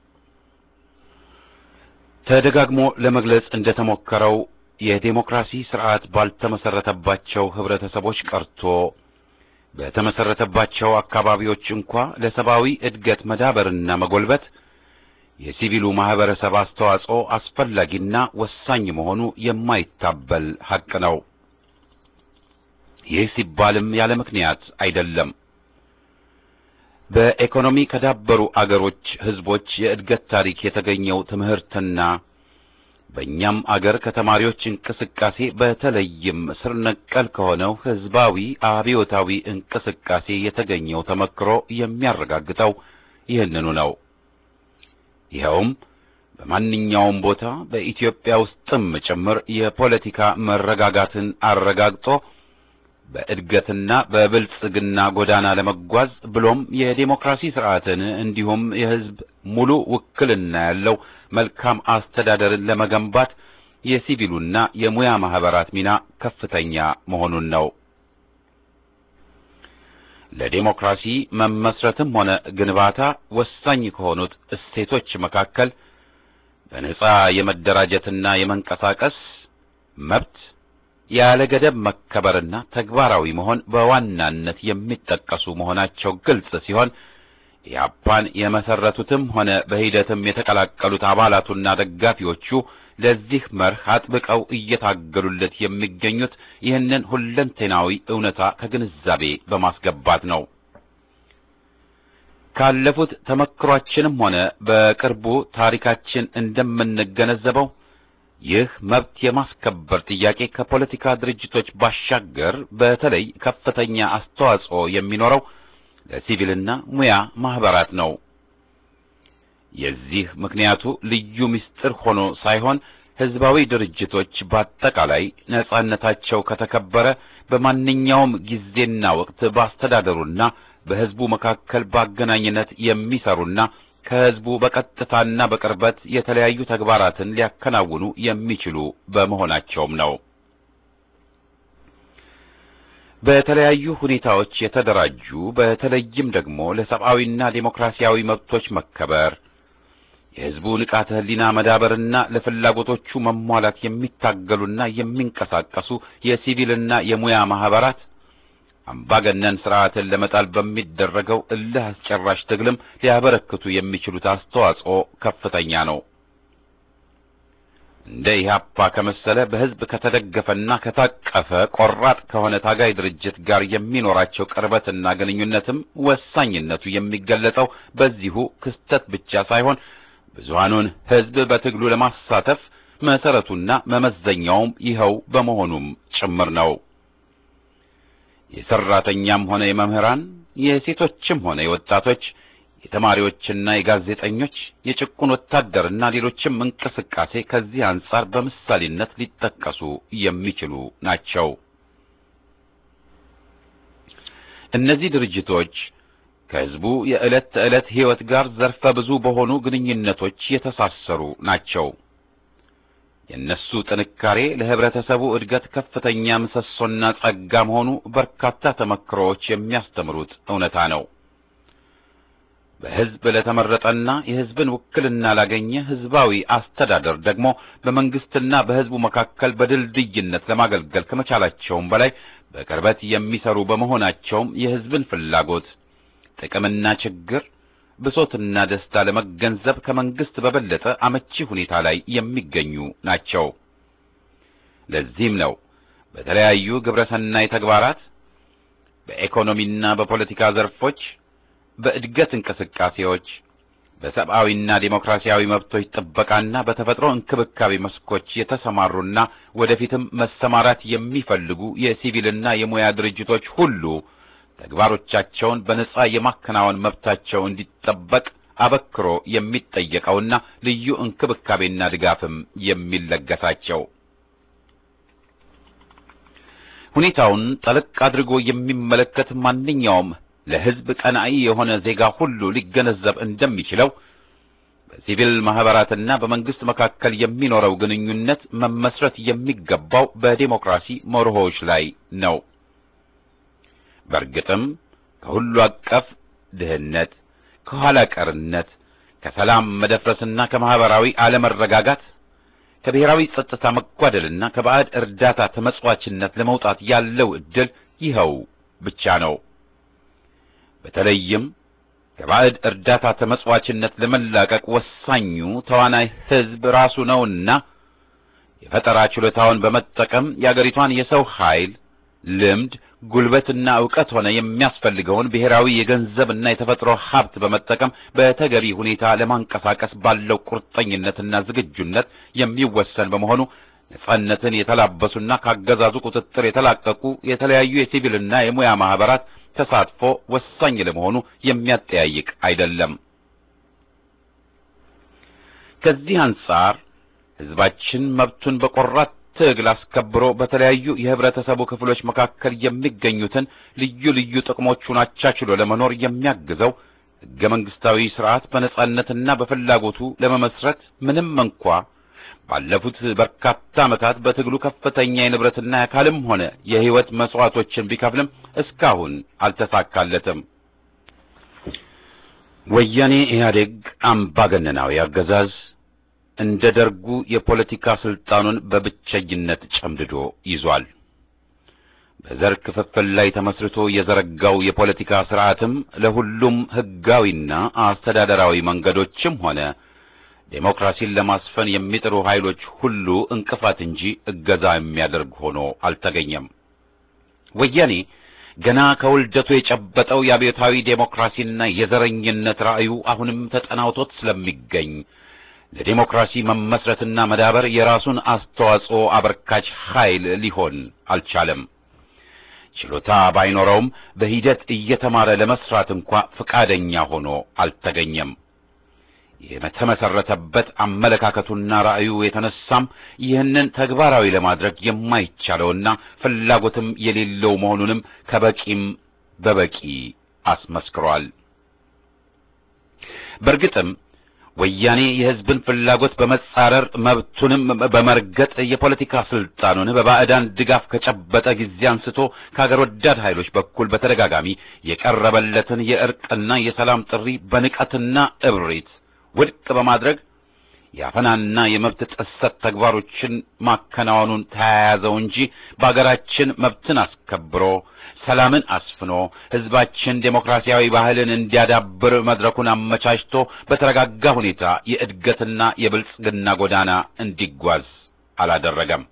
ተደጋግሞ ለመግለጽ እንደተሞከረው የዲሞክራሲ ስርዓት ባልተመሰረተባቸው ህብረተሰቦች ቀርቶ በተመሰረተባቸው አካባቢዎች እንኳን ለሰብአዊ እድገት መዳበርና መጎልበት የሲቪሉ ማህበረሰብ አስተዋጽኦ አስፈላጊና ወሳኝ መሆኑ የማይታበል ሐቅ ነው። ይህ ሲባልም ያለ ምክንያት አይደለም። በኢኮኖሚ ከዳበሩ አገሮች ህዝቦች የእድገት ታሪክ የተገኘው ትምህርትና በእኛም አገር ከተማሪዎች እንቅስቃሴ በተለይም ስር ነቀል ከሆነው ህዝባዊ አብዮታዊ እንቅስቃሴ የተገኘው ተመክሮ የሚያረጋግጠው ይህንኑ ነው። ይኸውም በማንኛውም ቦታ በኢትዮጵያ ውስጥም ጭምር የፖለቲካ መረጋጋትን አረጋግጦ በእድገትና በብልጽግና ጎዳና ለመጓዝ ብሎም የዲሞክራሲ ስርዓትን እንዲሁም የህዝብ ሙሉ ውክልና ያለው መልካም አስተዳደርን ለመገንባት የሲቪሉና የሙያ ማህበራት ሚና ከፍተኛ መሆኑን ነው። ለዲሞክራሲ መመስረትም ሆነ ግንባታ ወሳኝ ከሆኑት እሴቶች መካከል በነጻ የመደራጀትና የመንቀሳቀስ መብት ያለ ገደብ መከበርና ተግባራዊ መሆን በዋናነት የሚጠቀሱ መሆናቸው ግልጽ ሲሆን ኢህአፓን የመሰረቱትም ሆነ በሂደትም የተቀላቀሉት አባላቱና ደጋፊዎቹ ለዚህ መርህ አጥብቀው እየታገሉለት የሚገኙት ይህንን ሁለንተናዊ እውነታ ከግንዛቤ በማስገባት ነው። ካለፉት ተመክሯችንም ሆነ በቅርቡ ታሪካችን እንደምንገነዘበው ይህ መብት የማስከበር ጥያቄ ከፖለቲካ ድርጅቶች ባሻገር በተለይ ከፍተኛ አስተዋጽኦ የሚኖረው ለሲቪልና ሙያ ማህበራት ነው። የዚህ ምክንያቱ ልዩ ምስጢር ሆኖ ሳይሆን ህዝባዊ ድርጅቶች በአጠቃላይ ነጻነታቸው ከተከበረ በማንኛውም ጊዜና ወቅት በአስተዳደሩና በህዝቡ መካከል በአገናኝነት የሚሰሩና ከህዝቡ በቀጥታና በቅርበት የተለያዩ ተግባራትን ሊያከናውኑ የሚችሉ በመሆናቸውም ነው። በተለያዩ ሁኔታዎች የተደራጁ በተለይም ደግሞ ለሰብአዊና ዲሞክራሲያዊ መብቶች መከበር የህዝቡ ንቃተ ህሊና መዳበርና ለፍላጎቶቹ መሟላት የሚታገሉና የሚንቀሳቀሱ የሲቪልና የሙያ ማህበራት አምባገነን ስርዓትን ለመጣል በሚደረገው እልህ አስጨራሽ ትግልም ሊያበረክቱ የሚችሉት አስተዋጽኦ ከፍተኛ ነው። እንደ ኢህአፓ ከመሰለ በህዝብ ከተደገፈና ከታቀፈ ቆራጥ ከሆነ ታጋይ ድርጅት ጋር የሚኖራቸው ቅርበትና ግንኙነትም ወሳኝነቱ የሚገለጸው በዚሁ ክስተት ብቻ ሳይሆን ብዙሃኑን ህዝብ በትግሉ ለማሳተፍ መሰረቱና መመዘኛውም ይኸው በመሆኑም ጭምር ነው። የሰራተኛም ሆነ የመምህራን፣ የሴቶችም ሆነ የወጣቶች፣ የተማሪዎችና የጋዜጠኞች፣ የጭቁን ወታደርና ሌሎችም እንቅስቃሴ ከዚህ አንጻር በምሳሌነት ሊጠቀሱ የሚችሉ ናቸው። እነዚህ ድርጅቶች ከህዝቡ የዕለት ተዕለት ህይወት ጋር ዘርፈ ብዙ በሆኑ ግንኙነቶች የተሳሰሩ ናቸው። የነሱ ጥንካሬ ለህብረተሰቡ እድገት ከፍተኛ ምሰሶና ጸጋ መሆኑ በርካታ ተመክሮዎች የሚያስተምሩት እውነታ ነው። በህዝብ ለተመረጠና የህዝብን ውክልና ላገኘ ህዝባዊ አስተዳደር ደግሞ በመንግስትና በህዝቡ መካከል በድልድይነት ለማገልገል ከመቻላቸውም በላይ በቅርበት የሚሰሩ በመሆናቸውም የህዝብን ፍላጎት፣ ጥቅምና ችግር፣ ብሶትና ደስታ ለመገንዘብ ከመንግስት በበለጠ አመቺ ሁኔታ ላይ የሚገኙ ናቸው። ለዚህም ነው በተለያዩ ግብረሰናይ ተግባራት፣ በኢኮኖሚና በፖለቲካ ዘርፎች፣ በእድገት እንቅስቃሴዎች፣ በሰብአዊና ዲሞክራሲያዊ መብቶች ጥበቃና በተፈጥሮ እንክብካቤ መስኮች የተሰማሩና ወደፊትም መሰማራት የሚፈልጉ የሲቪልና የሙያ ድርጅቶች ሁሉ ተግባሮቻቸውን በነጻ የማከናወን መብታቸው እንዲጠበቅ አበክሮ የሚጠየቀውና ልዩ እንክብካቤና ድጋፍም የሚለገሳቸው። ሁኔታውን ጠለቅ አድርጎ የሚመለከት ማንኛውም ለህዝብ ቀናኢ የሆነ ዜጋ ሁሉ ሊገነዘብ እንደሚችለው በሲቪል ማህበራትና በመንግስት መካከል የሚኖረው ግንኙነት መመስረት የሚገባው በዲሞክራሲ መርሆዎች ላይ ነው። በእርግጥም ከሁሉ አቀፍ ድህነት፣ ከኋላ ቀርነት፣ ከሰላም መደፍረስና ከማህበራዊ አለመረጋጋት፣ ከብሔራዊ ጸጥታ መጓደልና ከባዕድ እርዳታ ተመጽዋችነት ለመውጣት ያለው ዕድል ይኸው ብቻ ነው። በተለይም ከባዕድ እርዳታ ተመጽዋችነት ለመላቀቅ ወሳኙ ተዋናይ ሕዝብ ራሱ ነውና የፈጠራ ችሎታውን በመጠቀም የአገሪቷን የሰው ኃይል፣ ልምድ፣ ጉልበትና ዕውቀት ሆነ የሚያስፈልገውን ብሔራዊ የገንዘብና የተፈጥሮ ሀብት በመጠቀም በተገቢ ሁኔታ ለማንቀሳቀስ ባለው ቁርጠኝነትና ዝግጁነት የሚወሰን በመሆኑ ነጻነትን የተላበሱና ካገዛዙ ቁጥጥር የተላቀቁ የተለያዩ የሲቪልና የሙያ ማህበራት ተሳትፎ ወሳኝ ለመሆኑ የሚያጠያይቅ አይደለም። ከዚህ አንጻር ሕዝባችን መብቱን በቆራጥ ትግል አስከብሮ በተለያዩ የህብረተሰቡ ክፍሎች መካከል የሚገኙትን ልዩ ልዩ ጥቅሞቹን አቻችሎ ለመኖር የሚያግዘው ሕገ መንግስታዊ ስርዓት በነጻነትና በፍላጎቱ ለመመስረት ምንም እንኳ ባለፉት በርካታ ዓመታት በትግሉ ከፍተኛ የንብረትና የአካልም ሆነ የህይወት መስዋዕቶችን ቢከፍልም እስካሁን አልተሳካለትም። ወያኔ ኢህአዴግ አምባገነናዊ አገዛዝ እንደ ደርጉ የፖለቲካ ስልጣኑን በብቸኝነት ጨምድዶ ይዟል። በዘር ክፍፍል ላይ ተመስርቶ የዘረጋው የፖለቲካ ስርዓትም ለሁሉም ህጋዊና አስተዳደራዊ መንገዶችም ሆነ ዴሞክራሲን ለማስፈን የሚጥሩ ኃይሎች ሁሉ እንቅፋት እንጂ እገዛ የሚያደርግ ሆኖ አልተገኘም። ወያኔ ገና ከውልደቱ የጨበጠው የአብዮታዊ ዴሞክራሲና የዘረኝነት ራዕዩ አሁንም ተጠናውቶት ስለሚገኝ ለዴሞክራሲ መመስረትና መዳበር የራሱን አስተዋጽኦ አበርካች ኃይል ሊሆን አልቻለም። ችሎታ ባይኖረውም በሂደት እየተማረ ለመስራት እንኳ ፈቃደኛ ሆኖ አልተገኘም። የተመሰረተበት አመለካከቱና ራዕዩ የተነሳም ይህንን ተግባራዊ ለማድረግ የማይቻለውና ፍላጎትም የሌለው መሆኑንም ከበቂም በበቂ አስመስክሯል። በእርግጥም ወያኔ የሕዝብን ፍላጎት በመጻረር መብቱንም በመርገጥ የፖለቲካ ስልጣኑን በባዕዳን ድጋፍ ከጨበጠ ጊዜ አንስቶ ከሀገር ወዳድ ኃይሎች በኩል በተደጋጋሚ የቀረበለትን የእርቅና የሰላም ጥሪ በንቀትና እብሪት ውድቅ በማድረግ የአፈናና የመብት ጥሰት ተግባሮችን ማከናወኑን ተያያዘው እንጂ በአገራችን መብትን አስከብሮ ሰላምን አስፍኖ ሕዝባችን ዴሞክራሲያዊ ባህልን እንዲያዳብር መድረኩን አመቻችቶ በተረጋጋ ሁኔታ የእድገትና የብልጽግና ጎዳና እንዲጓዝ አላደረገም።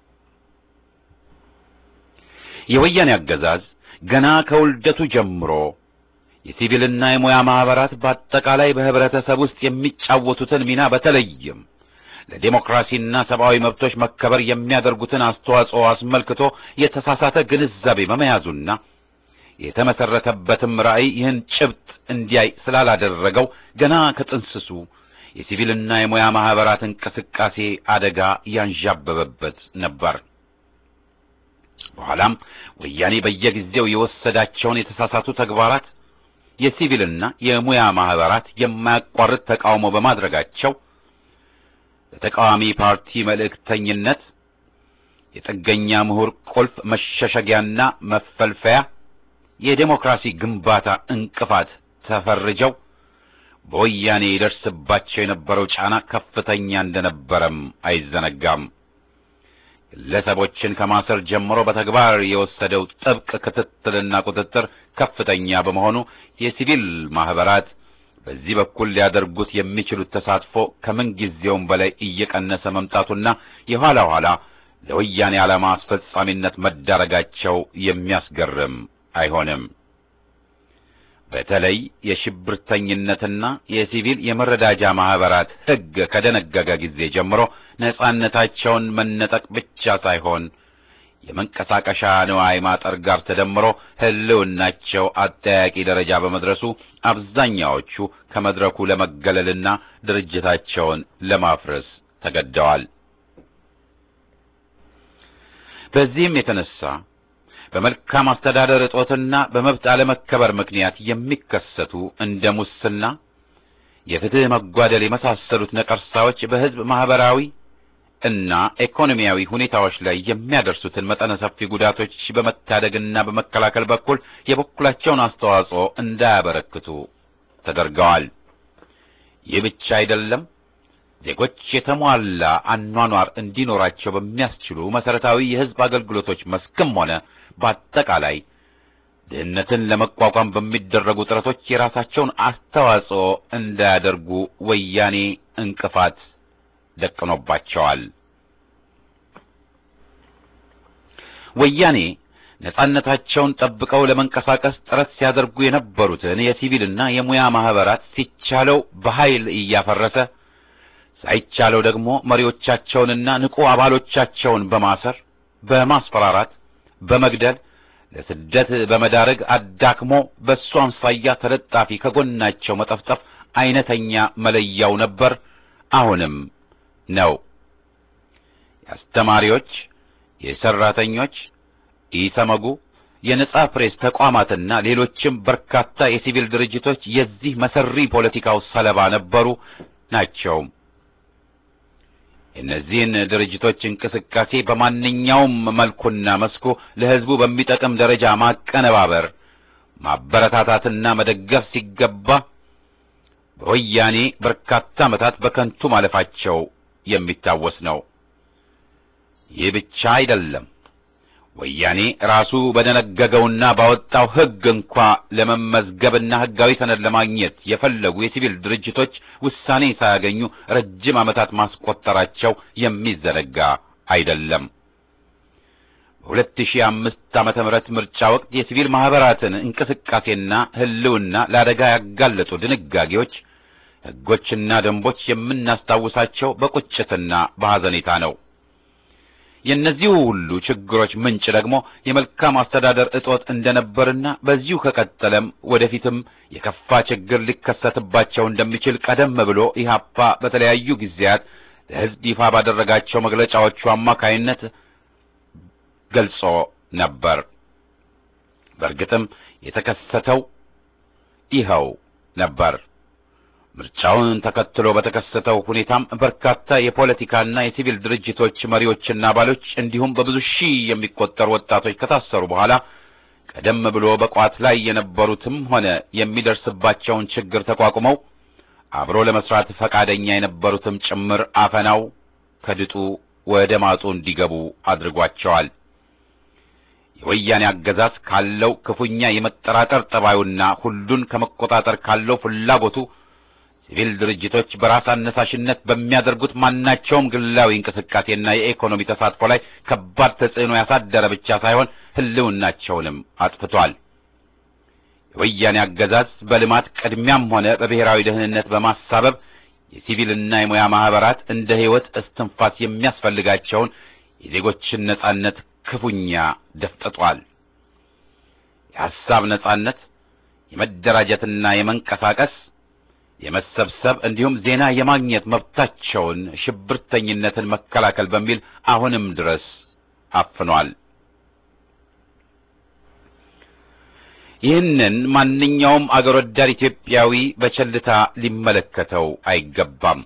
የወያኔ አገዛዝ ገና ከውልደቱ ጀምሮ የሲቪልና የሙያ ማህበራት በአጠቃላይ በህብረተሰብ ውስጥ የሚጫወቱትን ሚና በተለይም ለዲሞክራሲና ሰብአዊ መብቶች መከበር የሚያደርጉትን አስተዋጽኦ አስመልክቶ የተሳሳተ ግንዛቤ በመያዙና የተመሰረተበትም ራዕይ ይህን ጭብጥ እንዲያይ ስላላደረገው ገና ከጥንስሱ የሲቪልና የሙያ ማህበራት እንቅስቃሴ አደጋ ያንዣበበበት ነበር። በኋላም ወያኔ በየጊዜው የወሰዳቸውን የተሳሳቱ ተግባራት የሲቪልና የሙያ ማህበራት የማያቋርጥ ተቃውሞ በማድረጋቸው በተቃዋሚ ፓርቲ መልእክተኝነት የጥገኛ ምሁር ቁልፍ መሸሸጊያና መፈልፈያ የዴሞክራሲ ግንባታ እንቅፋት ተፈርጀው በወያኔ ይደርስባቸው የነበረው ጫና ከፍተኛ እንደነበረም አይዘነጋም። ግለሰቦችን ከማሰር ጀምሮ በተግባር የወሰደው ጥብቅ ክትትልና ቁጥጥር ከፍተኛ በመሆኑ የሲቪል ማህበራት በዚህ በኩል ሊያደርጉት የሚችሉት ተሳትፎ ከምን ጊዜውም በላይ እየቀነሰ መምጣቱና የኋላ ኋላ ለወያኔ ዓላማ አስፈጻሚነት መዳረጋቸው የሚያስገርም አይሆንም። በተለይ የሽብርተኝነትና የሲቪል የመረዳጃ ማህበራት ሕግ ከደነገገ ጊዜ ጀምሮ ነጻነታቸውን መነጠቅ ብቻ ሳይሆን የመንቀሳቀሻ ንዋይ ማጠር ጋር ተደምሮ ህልውናቸው አጠያቂ ደረጃ በመድረሱ አብዛኛዎቹ ከመድረኩ ለመገለልና ድርጅታቸውን ለማፍረስ ተገደዋል። በዚህም የተነሳ በመልካም አስተዳደር እጦትና በመብት አለመከበር ምክንያት የሚከሰቱ እንደ ሙስና፣ የፍትህ መጓደል የመሳሰሉት ነቀርሳዎች በህዝብ ማህበራዊ እና ኢኮኖሚያዊ ሁኔታዎች ላይ የሚያደርሱትን መጠነ ሰፊ ጉዳቶች በመታደግና በመከላከል በኩል የበኩላቸውን አስተዋጽኦ እንዳያበረክቱ ተደርገዋል። ይህ ብቻ አይደለም። ዜጎች የተሟላ አኗኗር እንዲኖራቸው በሚያስችሉ መሰረታዊ የህዝብ አገልግሎቶች መስክም ሆነ በአጠቃላይ ድህነትን ለመቋቋም በሚደረጉ ጥረቶች የራሳቸውን አስተዋጽኦ እንዳያደርጉ ወያኔ እንቅፋት ደቅኖባቸዋል። ወያኔ ነጻነታቸውን ጠብቀው ለመንቀሳቀስ ጥረት ሲያደርጉ የነበሩትን የሲቪልና የሙያ ማህበራት ሲቻለው በኃይል እያፈረሰ ሳይቻለው ደግሞ መሪዎቻቸውንና ንቁ አባሎቻቸውን በማሰር በማስፈራራት በመግደል ለስደት በመዳረግ አዳክሞ በእሱ አምሳያ ተለጣፊ ከጎናቸው መጠፍጠፍ አይነተኛ መለያው ነበር፣ አሁንም ነው። የአስተማሪዎች፣ የሰራተኞች፣ ኢሰመጉ፣ የነጻ ፕሬስ ተቋማትና ሌሎችም በርካታ የሲቪል ድርጅቶች የዚህ መሰሪ ፖለቲካው ሰለባ ነበሩ ናቸው። እነዚህን ድርጅቶች እንቅስቃሴ በማንኛውም መልኩና መስኩ ለሕዝቡ በሚጠቅም ደረጃ ማቀነባበር፣ ማበረታታትና መደገፍ ሲገባ በወያኔ በርካታ ዓመታት በከንቱ ማለፋቸው የሚታወስ ነው። ይህ ብቻ አይደለም። ወያኔ ራሱ በደነገገውና ባወጣው ሕግ እንኳ ለመመዝገብና ሕጋዊ ሰነድ ለማግኘት የፈለጉ የሲቪል ድርጅቶች ውሳኔ ሳያገኙ ረጅም ዓመታት ማስቆጠራቸው የሚዘነጋ አይደለም። በ2005 ዓመተ ምህረት ምርጫ ወቅት የሲቪል ማህበራትን እንቅስቃሴና ህልውና ለአደጋ ያጋለጡ ድንጋጌዎች፣ ሕጎችና ደንቦች የምናስታውሳቸው በቁጭትና በሐዘኔታ ነው። የእነዚህ ሁሉ ችግሮች ምንጭ ደግሞ የመልካም አስተዳደር እጦት እንደነበርና በዚሁ ከቀጠለም ወደፊትም የከፋ ችግር ሊከሰትባቸው እንደሚችል ቀደም ብሎ ኢህአፓ በተለያዩ ጊዜያት ለሕዝብ ይፋ ባደረጋቸው መግለጫዎቹ አማካይነት ገልጾ ነበር። በእርግጥም የተከሰተው ይኸው ነበር። ምርጫውን ተከትሎ በተከሰተው ሁኔታም በርካታ የፖለቲካና የሲቪል ድርጅቶች መሪዎችና አባሎች እንዲሁም በብዙ ሺህ የሚቆጠሩ ወጣቶች ከታሰሩ በኋላ ቀደም ብሎ በቋት ላይ የነበሩትም ሆነ የሚደርስባቸውን ችግር ተቋቁመው አብሮ ለመስራት ፈቃደኛ የነበሩትም ጭምር አፈናው ከድጡ ወደ ማጡ እንዲገቡ አድርጓቸዋል። የወያኔ አገዛዝ ካለው ክፉኛ የመጠራጠር ጠባዩና ሁሉን ከመቆጣጠር ካለው ፍላጎቱ ሲቪል ድርጅቶች በራስ አነሳሽነት በሚያደርጉት ማናቸውም ግላዊ እንቅስቃሴና የኢኮኖሚ ተሳትፎ ላይ ከባድ ተጽዕኖ ያሳደረ ብቻ ሳይሆን ህልውናቸውንም አጥፍቷል። የወያኔ አገዛዝ በልማት ቅድሚያም ሆነ በብሔራዊ ደህንነት በማሳበብ የሲቪልና የሙያ ማህበራት እንደ ሕይወት እስትንፋስ የሚያስፈልጋቸውን የዜጎችን ነጻነት ክፉኛ ደፍጥጧል። የሐሳብ ነጻነት፣ የመደራጀትና የመንቀሳቀስ የመሰብሰብ እንዲሁም ዜና የማግኘት መብታቸውን ሽብርተኝነትን መከላከል በሚል አሁንም ድረስ አፍኗል። ይህንን ማንኛውም አገር ወዳድ ኢትዮጵያዊ በቸልታ ሊመለከተው አይገባም።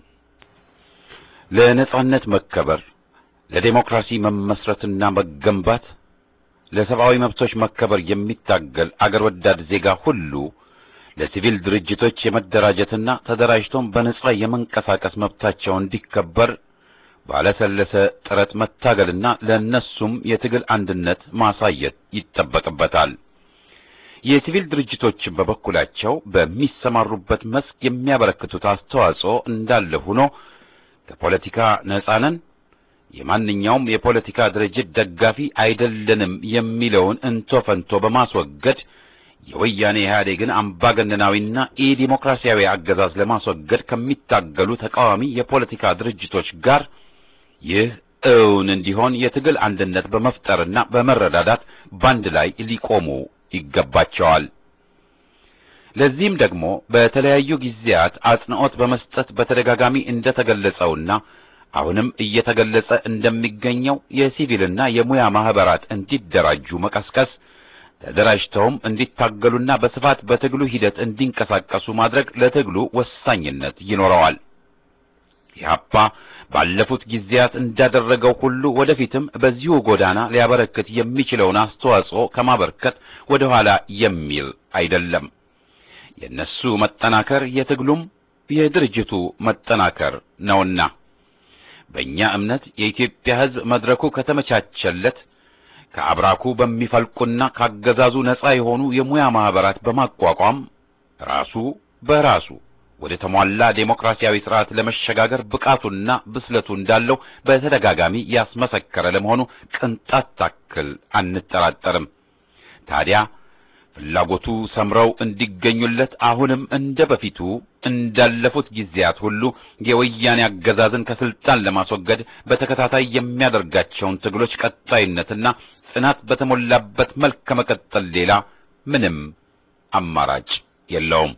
ለነጻነት መከበር፣ ለዲሞክራሲ መመስረትና መገንባት፣ ለሰብአዊ መብቶች መከበር የሚታገል አገር ወዳድ ዜጋ ሁሉ ለሲቪል ድርጅቶች የመደራጀትና ተደራጅቶም በነጻ የመንቀሳቀስ መብታቸው እንዲከበር ባለሰለሰ ጥረት መታገልና ለነሱም የትግል አንድነት ማሳየት ይጠበቅበታል። የሲቪል ድርጅቶችን በበኩላቸው በሚሰማሩበት መስክ የሚያበረክቱት አስተዋጽኦ እንዳለ ሆኖ ከፖለቲካ ነጻ ነን፣ የማንኛውም የፖለቲካ ድርጅት ደጋፊ አይደለንም የሚለውን እንቶ ፈንቶ በማስወገድ የወያኔ ኢህአዴግን አምባገነናዊና ኢዲሞክራሲያዊ አገዛዝ ለማስወገድ ከሚታገሉ ተቃዋሚ የፖለቲካ ድርጅቶች ጋር ይህ እውን እንዲሆን የትግል አንድነት በመፍጠርና በመረዳዳት ባንድ ላይ ሊቆሙ ይገባቸዋል። ለዚህም ደግሞ በተለያዩ ጊዜያት አጽንዖት በመስጠት በተደጋጋሚ እንደተገለጸውና አሁንም እየተገለጸ እንደሚገኘው የሲቪልና የሙያ ማህበራት እንዲደራጁ መቀስቀስ፣ ተደራጅተውም እንዲታገሉና በስፋት በትግሉ ሂደት እንዲንቀሳቀሱ ማድረግ ለትግሉ ወሳኝነት ይኖረዋል። ኢህአፓ ባለፉት ጊዜያት እንዳደረገው ሁሉ ወደፊትም በዚሁ ጎዳና ሊያበረክት የሚችለውን አስተዋጽኦ ከማበርከት ወደ ኋላ የሚል አይደለም። የነሱ መጠናከር የትግሉም የድርጅቱ መጠናከር ነውና በእኛ እምነት የኢትዮጵያ ሕዝብ መድረኩ ከተመቻቸለት ከአብራኩ በሚፈልቁና ካገዛዙ ነፃ የሆኑ የሙያ ማህበራት በማቋቋም ራሱ በራሱ ወደ ተሟላ ዴሞክራሲያዊ ስርዓት ለመሸጋገር ብቃቱና ብስለቱ እንዳለው በተደጋጋሚ ያስመሰከረ ለመሆኑ ቅንጣት ታክል አንጠራጠርም። ታዲያ ፍላጎቱ ሰምረው እንዲገኙለት አሁንም እንደ በፊቱ እንዳለፉት ጊዜያት ሁሉ የወያኔ አገዛዝን ከስልጣን ለማስወገድ በተከታታይ የሚያደርጋቸውን ትግሎች ቀጣይነትና ጽናት በተሞላበት መልክ ከመቀጠል ሌላ ምንም አማራጭ የለውም።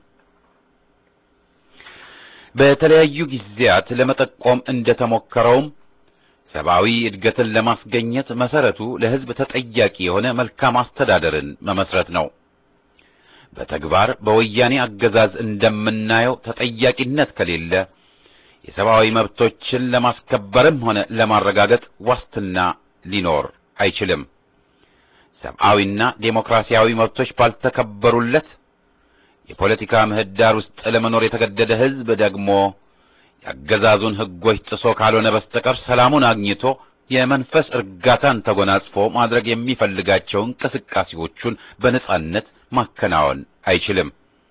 በተለያዩ ጊዜያት ለመጠቆም እንደተሞከረውም ሰብአዊ እድገትን ለማስገኘት መሰረቱ ለሕዝብ ተጠያቂ የሆነ መልካም አስተዳደርን መመስረት ነው። በተግባር በወያኔ አገዛዝ እንደምናየው ተጠያቂነት ከሌለ የሰብአዊ መብቶችን ለማስከበርም ሆነ ለማረጋገጥ ዋስትና ሊኖር አይችልም። ሰብአዊና ዴሞክራሲያዊ መብቶች ባልተከበሩለት የፖለቲካ ምህዳር ውስጥ ለመኖር የተገደደ ሕዝብ ደግሞ የአገዛዙን ሕጎች ጥሶ ካልሆነ በስተቀር ሰላሙን አግኝቶ የመንፈስ እርጋታን ተጎናጽፎ ማድረግ የሚፈልጋቸው እንቅስቃሴዎቹን በነጻነት ማከናወን አይችልም።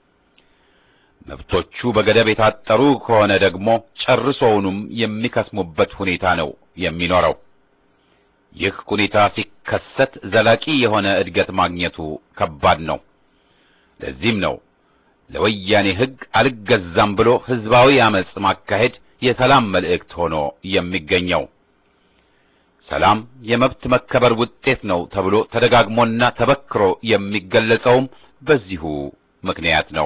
መብቶቹ በገደብ የታጠሩ ከሆነ ደግሞ ጨርሶውንም የሚከስሙበት ሁኔታ ነው የሚኖረው። ይህ ሁኔታ ሲከሰት ዘላቂ የሆነ እድገት ማግኘቱ ከባድ ነው። ለዚህም ነው ለወያኔ ሕግ አልገዛም ብሎ ህዝባዊ አመጽ ማካሄድ የሰላም መልእክት ሆኖ የሚገኘው። ሰላም የመብት መከበር ውጤት ነው ተብሎ ተደጋግሞና ተበክሮ የሚገለጸውም በዚሁ ምክንያት ነው።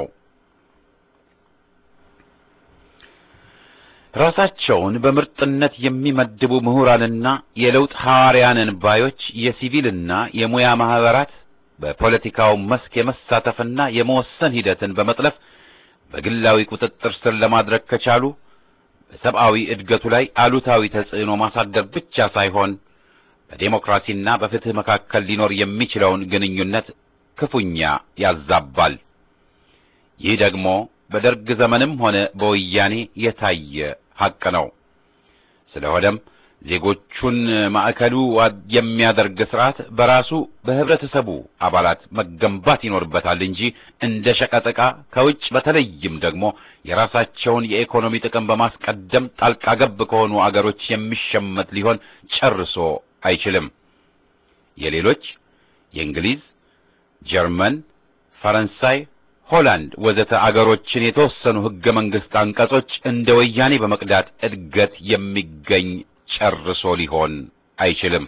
ራሳቸውን በምርጥነት የሚመድቡ ምሁራንና የለውጥ ሐዋርያንን ባዮች የሲቪልና የሙያ ማህበራት በፖለቲካው መስክ የመሳተፍና የመወሰን ሂደትን በመጥለፍ በግላዊ ቁጥጥር ስር ለማድረግ ከቻሉ በሰብአዊ እድገቱ ላይ አሉታዊ ተጽዕኖ ማሳደር ብቻ ሳይሆን በዴሞክራሲና በፍትህ መካከል ሊኖር የሚችለውን ግንኙነት ክፉኛ ያዛባል። ይህ ደግሞ በደርግ ዘመንም ሆነ በወያኔ የታየ ሐቅ ነው። ስለሆነም ዜጎቹን ማዕከሉ የሚያደርግ ስርዓት በራሱ በህብረተሰቡ አባላት መገንባት ይኖርበታል እንጂ እንደ ሸቀጠቃ ከውጭ በተለይም ደግሞ የራሳቸውን የኢኮኖሚ ጥቅም በማስቀደም ጣልቃ ገብ ከሆኑ አገሮች የሚሸመት ሊሆን ጨርሶ አይችልም። የሌሎች የእንግሊዝ፣ ጀርመን፣ ፈረንሳይ፣ ሆላንድ ወዘተ አገሮችን የተወሰኑ ህገ መንግስት አንቀጾች እንደ ወያኔ በመቅዳት እድገት የሚገኝ ጨርሶ ሊሆን አይችልም።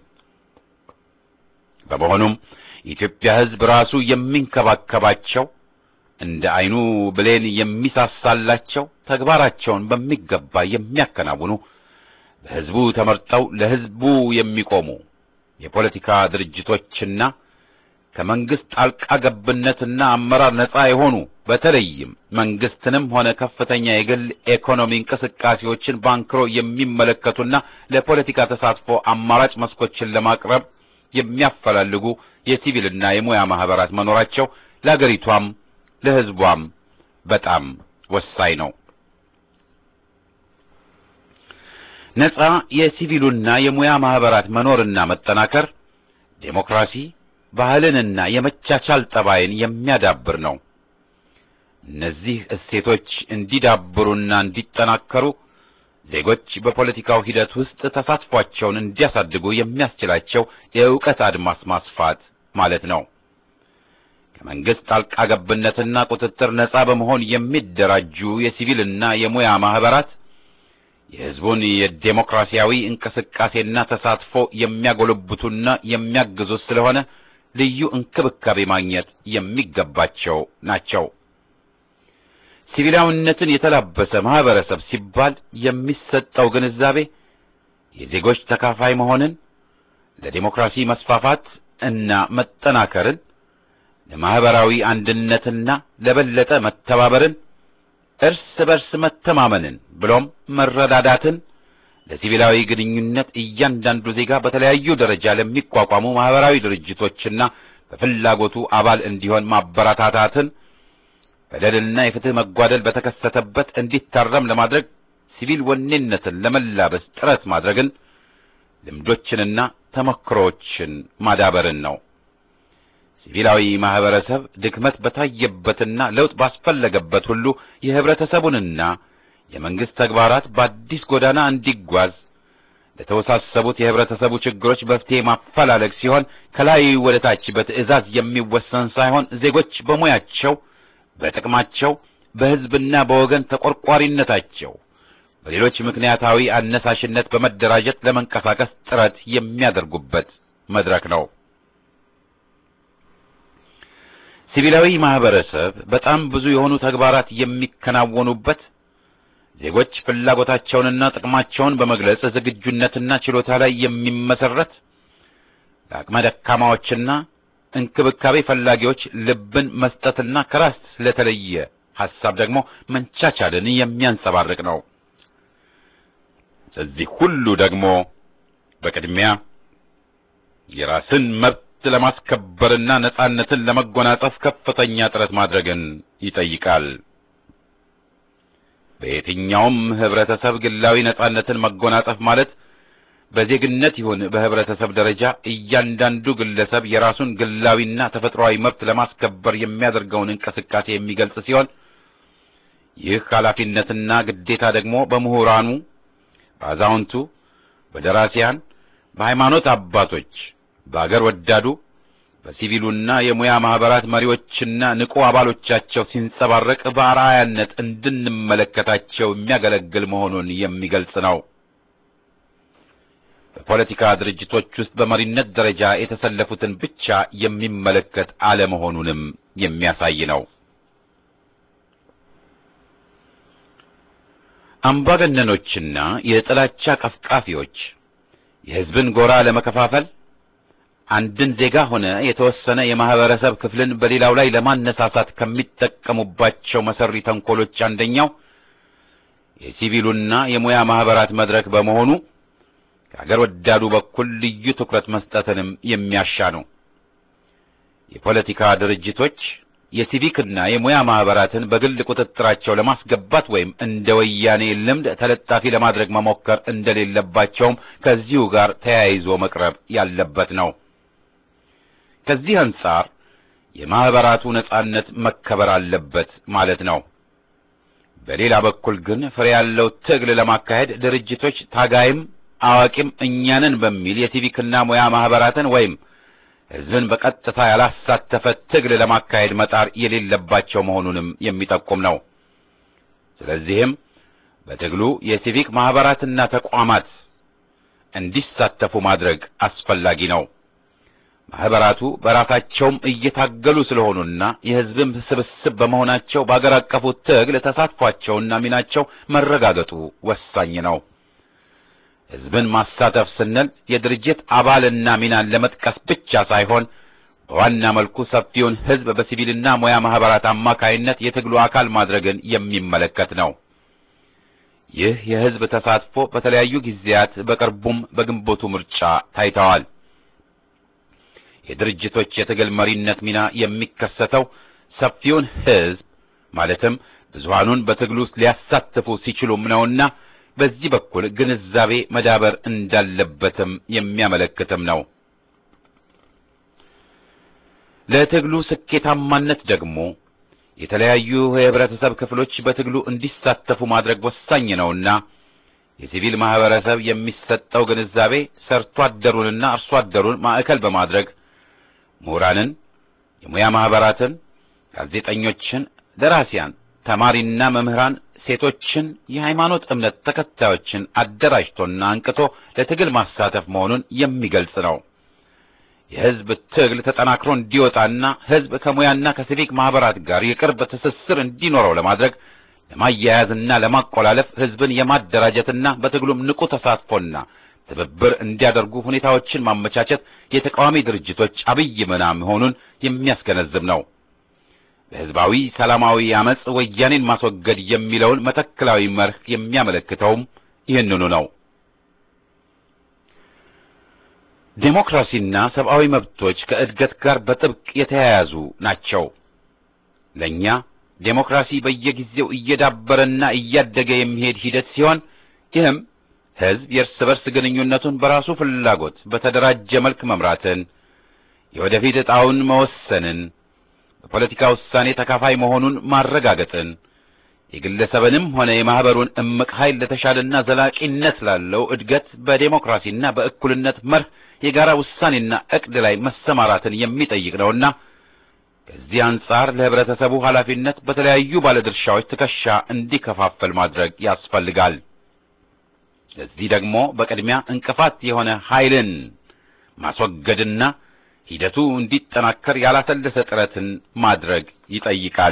በመሆኑም የኢትዮጵያ ህዝብ ራሱ የሚንከባከባቸው እንደ አይኑ ብሌን የሚሳሳላቸው ተግባራቸውን በሚገባ የሚያከናውኑ በህዝቡ ተመርጠው ለህዝቡ የሚቆሙ የፖለቲካ ድርጅቶችና ከመንግስት ጣልቃ ገብነትና አመራር ነፃ የሆኑ በተለይም መንግስትንም ሆነ ከፍተኛ የግል ኢኮኖሚ እንቅስቃሴዎችን ባንክሮ የሚመለከቱና ለፖለቲካ ተሳትፎ አማራጭ መስኮችን ለማቅረብ የሚያፈላልጉ የሲቪልና የሙያ ማህበራት መኖራቸው ለአገሪቷም ለህዝቧም በጣም ወሳኝ ነው። ነፃ የሲቪሉና የሙያ ማህበራት መኖርና መጠናከር ዴሞክራሲ ባህልንና የመቻቻል ጠባይን የሚያዳብር ነው። እነዚህ እሴቶች እንዲዳብሩና እንዲጠናከሩ ዜጎች በፖለቲካው ሂደት ውስጥ ተሳትፏቸውን እንዲያሳድጉ የሚያስችላቸው የእውቀት አድማስ ማስፋት ማለት ነው። ከመንግስት ጣልቃ ገብነትና ቁጥጥር ነፃ በመሆን የሚደራጁ የሲቪልና የሙያ ማህበራት የህዝቡን የዴሞክራሲያዊ እንቅስቃሴና ተሳትፎ የሚያጎለብቱና የሚያግዙ ስለሆነ ልዩ እንክብካቤ ማግኘት የሚገባቸው ናቸው። ሲቪላዊነትን የተላበሰ ማህበረሰብ ሲባል የሚሰጠው ግንዛቤ የዜጎች ተካፋይ መሆንን፣ ለዲሞክራሲ መስፋፋት እና መጠናከርን፣ ለማህበራዊ አንድነትና ለበለጠ መተባበርን፣ እርስ በርስ መተማመንን ብሎም መረዳዳትን፣ ለሲቪላዊ ግንኙነት እያንዳንዱ ዜጋ በተለያዩ ደረጃ ለሚቋቋሙ ማህበራዊ ድርጅቶችና በፍላጎቱ አባል እንዲሆን ማበረታታትን፣ በደልና የፍትህ መጓደል በተከሰተበት እንዲታረም ለማድረግ ሲቪል ወኔነትን ለመላበስ ጥረት ማድረግን፣ ልምዶችንና ተሞክሮችን ማዳበርን ነው። ሲቪላዊ ማህበረሰብ ድክመት በታየበትና ለውጥ ባስፈለገበት ሁሉ የህብረተሰቡንና የመንግስት ተግባራት በአዲስ ጎዳና እንዲጓዝ ለተወሳሰቡት የህብረተሰቡ ችግሮች መፍትሄ ማፈላለግ ሲሆን ከላይ ወደ ታች በትዕዛዝ የሚወሰን ሳይሆን ዜጎች በሙያቸው፣ በጥቅማቸው፣ በህዝብና በወገን ተቆርቋሪነታቸው በሌሎች ምክንያታዊ አነሳሽነት በመደራጀት ለመንቀሳቀስ ጥረት የሚያደርጉበት መድረክ ነው። ሲቪላዊ ማህበረሰብ በጣም ብዙ የሆኑ ተግባራት የሚከናወኑበት፣ ዜጎች ፍላጎታቸውንና ጥቅማቸውን በመግለጽ ዝግጁነትና ችሎታ ላይ የሚመሰረት፣ ለአቅመ ደካማዎችና እንክብካቤ ፈላጊዎች ልብን መስጠትና ከራስ ለተለየ ሐሳብ ደግሞ መንቻቻልን የሚያንጸባርቅ ነው። ስለዚህ ሁሉ ደግሞ በቅድሚያ የራስን መብት ለማስከበርና ነጻነትን ለመጎናጸፍ ከፍተኛ ጥረት ማድረግን ይጠይቃል። በየትኛውም ህብረተሰብ ግላዊ ነጻነትን መጎናጸፍ ማለት በዜግነት ይሁን በህብረተሰብ ደረጃ እያንዳንዱ ግለሰብ የራሱን ግላዊና ተፈጥሯዊ መብት ለማስከበር የሚያደርገውን እንቅስቃሴ የሚገልጽ ሲሆን ይህ ኃላፊነትና ግዴታ ደግሞ በምሁራኑ፣ በአዛውንቱ፣ በደራሲያን፣ በሃይማኖት አባቶች፣ በአገር ወዳዱ፣ በሲቪሉና የሙያ ማህበራት መሪዎችና ንቁ አባሎቻቸው ሲንጸባረቅ በአርአያነት እንድንመለከታቸው የሚያገለግል መሆኑን የሚገልጽ ነው። በፖለቲካ ድርጅቶች ውስጥ በመሪነት ደረጃ የተሰለፉትን ብቻ የሚመለከት አለመሆኑንም የሚያሳይ ነው። አምባገነኖችና የጥላቻ ቀፍቃፊዎች የህዝብን ጎራ ለመከፋፈል አንድን ዜጋ ሆነ የተወሰነ የማህበረሰብ ክፍልን በሌላው ላይ ለማነሳሳት ከሚጠቀሙባቸው መሰሪ ተንኮሎች አንደኛው የሲቪሉና የሙያ ማህበራት መድረክ በመሆኑ ከአገር ወዳዱ በኩል ልዩ ትኩረት መስጠትንም የሚያሻ ነው። የፖለቲካ ድርጅቶች የሲቪክና የሙያ ማህበራትን በግል ቁጥጥራቸው ለማስገባት ወይም እንደ ወያኔ ልምድ ተለጣፊ ለማድረግ መሞከር እንደሌለባቸውም ከዚሁ ጋር ተያይዞ መቅረብ ያለበት ነው። ከዚህ አንጻር የማህበራቱ ነጻነት መከበር አለበት ማለት ነው። በሌላ በኩል ግን ፍሬ ያለው ትግል ለማካሄድ ድርጅቶች ታጋይም አዋቂም እኛንን በሚል የሲቪክና ሙያ ማህበራትን ወይም ህዝብን በቀጥታ ያላሳተፈ ትግል ለማካሄድ መጣር የሌለባቸው መሆኑንም የሚጠቁም ነው። ስለዚህም በትግሉ የሲቪክ ማህበራትና ተቋማት እንዲሳተፉ ማድረግ አስፈላጊ ነው። ማህበራቱ በራሳቸውም እየታገሉ ስለሆኑና የህዝብም ስብስብ በመሆናቸው በአገር አቀፉ ትግል ተሳትፏቸውና ሚናቸው መረጋገጡ ወሳኝ ነው። ህዝብን ማሳተፍ ስንል የድርጅት አባልና ሚናን ለመጥቀስ ብቻ ሳይሆን በዋና መልኩ ሰፊውን ህዝብ በሲቪልና ሙያ ማህበራት አማካይነት የትግሉ አካል ማድረግን የሚመለከት ነው። ይህ የህዝብ ተሳትፎ በተለያዩ ጊዜያት በቅርቡም በግንቦቱ ምርጫ ታይተዋል። የድርጅቶች የትግል መሪነት ሚና የሚከሰተው ሰፊውን ህዝብ ማለትም ብዙሃኑን በትግሉ ውስጥ ሊያሳትፉ ሲችሉም ነውና በዚህ በኩል ግንዛቤ መዳበር እንዳለበትም የሚያመለክትም ነው። ለትግሉ ስኬታማነት ደግሞ የተለያዩ የህብረተሰብ ክፍሎች በትግሉ እንዲሳተፉ ማድረግ ወሳኝ ነውና የሲቪል ማህበረሰብ የሚሰጠው ግንዛቤ ሰርቶ አደሩንና አርሶ አደሩን ማዕከል በማድረግ ምሁራንን፣ የሙያ ማህበራትን፣ ጋዜጠኞችን፣ ደራሲያን፣ ተማሪና መምህራን፣ ሴቶችን፣ የሃይማኖት እምነት ተከታዮችን አደራጅቶና አንቅቶ ለትግል ማሳተፍ መሆኑን የሚገልጽ ነው። የህዝብ ትግል ተጠናክሮ እንዲወጣና ህዝብ ከሙያና ከሲቪክ ማህበራት ጋር የቅርብ ትስስር እንዲኖረው ለማድረግ ለማያያዝና ለማቆላለፍ ህዝብን የማደራጀትና በትግሉም ንቁ ተሳትፎና ትብብር እንዲያደርጉ ሁኔታዎችን ማመቻቸት የተቃዋሚ ድርጅቶች አብይ ሚና መሆኑን የሚያስገነዝብ ነው። በህዝባዊ ሰላማዊ አመጽ ወያኔን ማስወገድ የሚለውን መተክላዊ መርህ የሚያመለክተውም ይህንኑ ነው። ዴሞክራሲና ሰብአዊ መብቶች ከእድገት ጋር በጥብቅ የተያያዙ ናቸው። ለኛ ዴሞክራሲ በየጊዜው እየዳበረና እያደገ የሚሄድ ሂደት ሲሆን ይህም ሕዝብ የእርስ በርስ ግንኙነቱን በራሱ ፍላጎት በተደራጀ መልክ መምራትን፣ የወደፊት ዕጣውን መወሰንን፣ በፖለቲካ ውሳኔ ተካፋይ መሆኑን ማረጋገጥን፣ የግለሰብንም ሆነ የማህበሩን እምቅ ኃይል ለተሻለና ዘላቂነት ላለው እድገት በዴሞክራሲና በእኩልነት መርህ የጋራ ውሳኔና ዕቅድ ላይ መሰማራትን የሚጠይቅ ነውና ከዚህ አንጻር ለህብረተሰቡ ኃላፊነት በተለያዩ ባለድርሻዎች ትከሻ እንዲከፋፈል ማድረግ ያስፈልጋል። ለዚህ ደግሞ በቅድሚያ እንቅፋት የሆነ ኃይልን ማስወገድና ሂደቱ እንዲጠናከር ያላሰለሰ ጥረትን ማድረግ ይጠይቃል።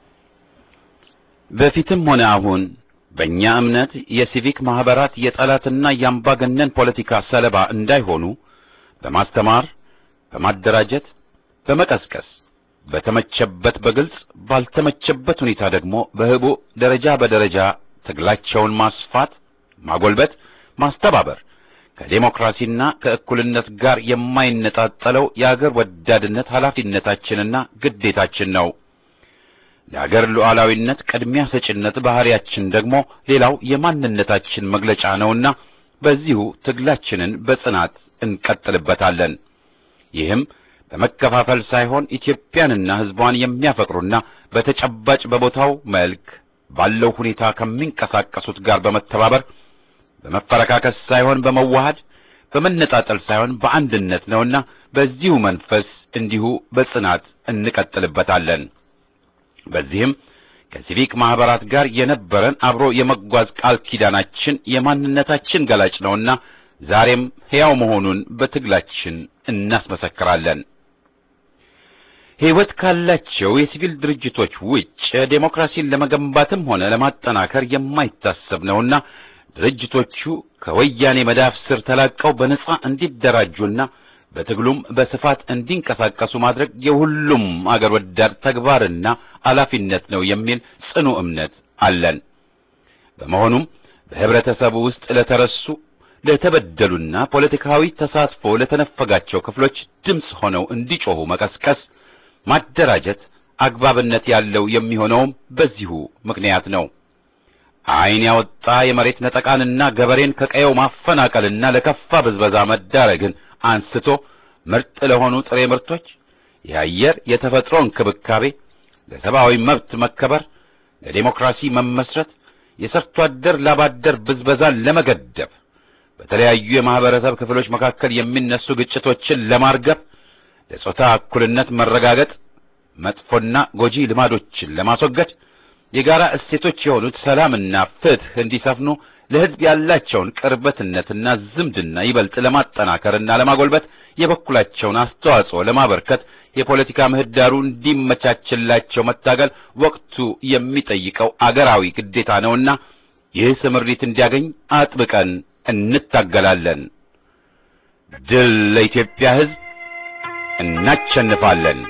በፊትም ሆነ አሁን በእኛ እምነት የሲቪክ ማህበራት የጠላትና የአምባገነን ፖለቲካ ሰለባ እንዳይሆኑ በማስተማር፣ በማደራጀት፣ በመቀስቀስ በተመቸበት በግልጽ ባልተመቸበት ሁኔታ ደግሞ በህቡ ደረጃ በደረጃ ትግላቸውን ማስፋት፣ ማጎልበት፣ ማስተባበር ከዴሞክራሲና ከእኩልነት ጋር የማይነጣጠለው የአገር ወዳድነት ኃላፊነታችንና ግዴታችን ነው። ለአገር ሉዓላዊነት ቅድሚያ ሰጪነት ባህሪያችን ደግሞ ሌላው የማንነታችን መግለጫ ነውና በዚሁ ትግላችንን በጽናት እንቀጥልበታለን። ይህም በመከፋፈል ሳይሆን ኢትዮጵያንና ሕዝቧን የሚያፈቅሩና በተጨባጭ በቦታው መልክ ባለው ሁኔታ ከሚንቀሳቀሱት ጋር በመተባበር በመፈረካከስ ሳይሆን በመዋሃድ በመነጣጠል ሳይሆን በአንድነት ነውና በዚሁ መንፈስ እንዲሁ በጽናት እንቀጥልበታለን። በዚህም ከሲቪክ ማህበራት ጋር የነበረን አብሮ የመጓዝ ቃል ኪዳናችን የማንነታችን ገላጭ ነውና ዛሬም ሕያው መሆኑን በትግላችን እናስመሰክራለን። ሕይወት ካላቸው የሲቪል ድርጅቶች ውጭ ዴሞክራሲን ለመገንባትም ሆነ ለማጠናከር የማይታሰብ ነውና ድርጅቶቹ ከወያኔ መዳፍ ስር ተላቀው በነጻ እንዲደራጁና በትግሉም በስፋት እንዲንቀሳቀሱ ማድረግ የሁሉም አገር ወዳድ ተግባርና ኃላፊነት ነው የሚል ጽኑ እምነት አለን። በመሆኑም በህብረተሰቡ ውስጥ ለተረሱ፣ ለተበደሉና ፖለቲካዊ ተሳትፎ ለተነፈጋቸው ክፍሎች ድምጽ ሆነው እንዲጮሁ መቀስቀስ፣ ማደራጀት አግባብነት ያለው የሚሆነውም በዚሁ ምክንያት ነው። ዓይን ያወጣ የመሬት ነጠቃንና ገበሬን ከቀየው ማፈናቀልና ለከፋ ብዝበዛ መዳረግን አንስቶ ምርጥ ለሆኑ ጥሬ ምርቶች፣ የአየር የተፈጥሮ እንክብካቤ፣ ለሰብአዊ መብት መከበር፣ ለዲሞክራሲ መመስረት፣ የሰርቶ አደር ላባደር ብዝበዛን ለመገደብ፣ በተለያዩ የማህበረሰብ ክፍሎች መካከል የሚነሱ ግጭቶችን ለማርገብ፣ ለጾታ እኩልነት መረጋገጥ፣ መጥፎና ጎጂ ልማዶችን ለማስወገድ፣ የጋራ እሴቶች የሆኑት ሰላምና ፍትህ እንዲሰፍኑ ለሕዝብ ያላቸውን ቅርበትነትና ዝምድና ይበልጥ ለማጠናከርና ለማጎልበት የበኩላቸውን አስተዋጽኦ ለማበርከት የፖለቲካ ምህዳሩ እንዲመቻችላቸው መታገል ወቅቱ የሚጠይቀው አገራዊ ግዴታ ነውና ይህ ስምሪት እንዲያገኝ አጥብቀን እንታገላለን። ድል ለኢትዮጵያ ሕዝብ! እናሸንፋለን!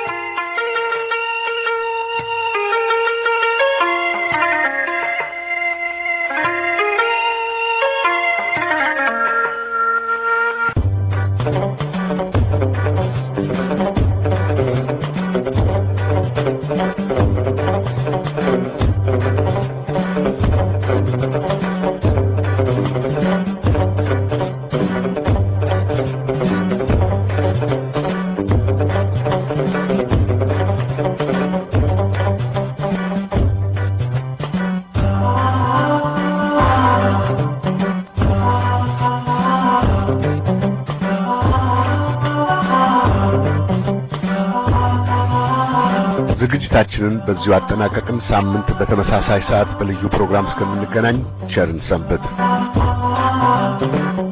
ዝግጅታችንን በዚሁ አጠናቀቅን። ሳምንት በተመሳሳይ ሰዓት በልዩ ፕሮግራም እስከምንገናኝ ቸርን ሰንብት።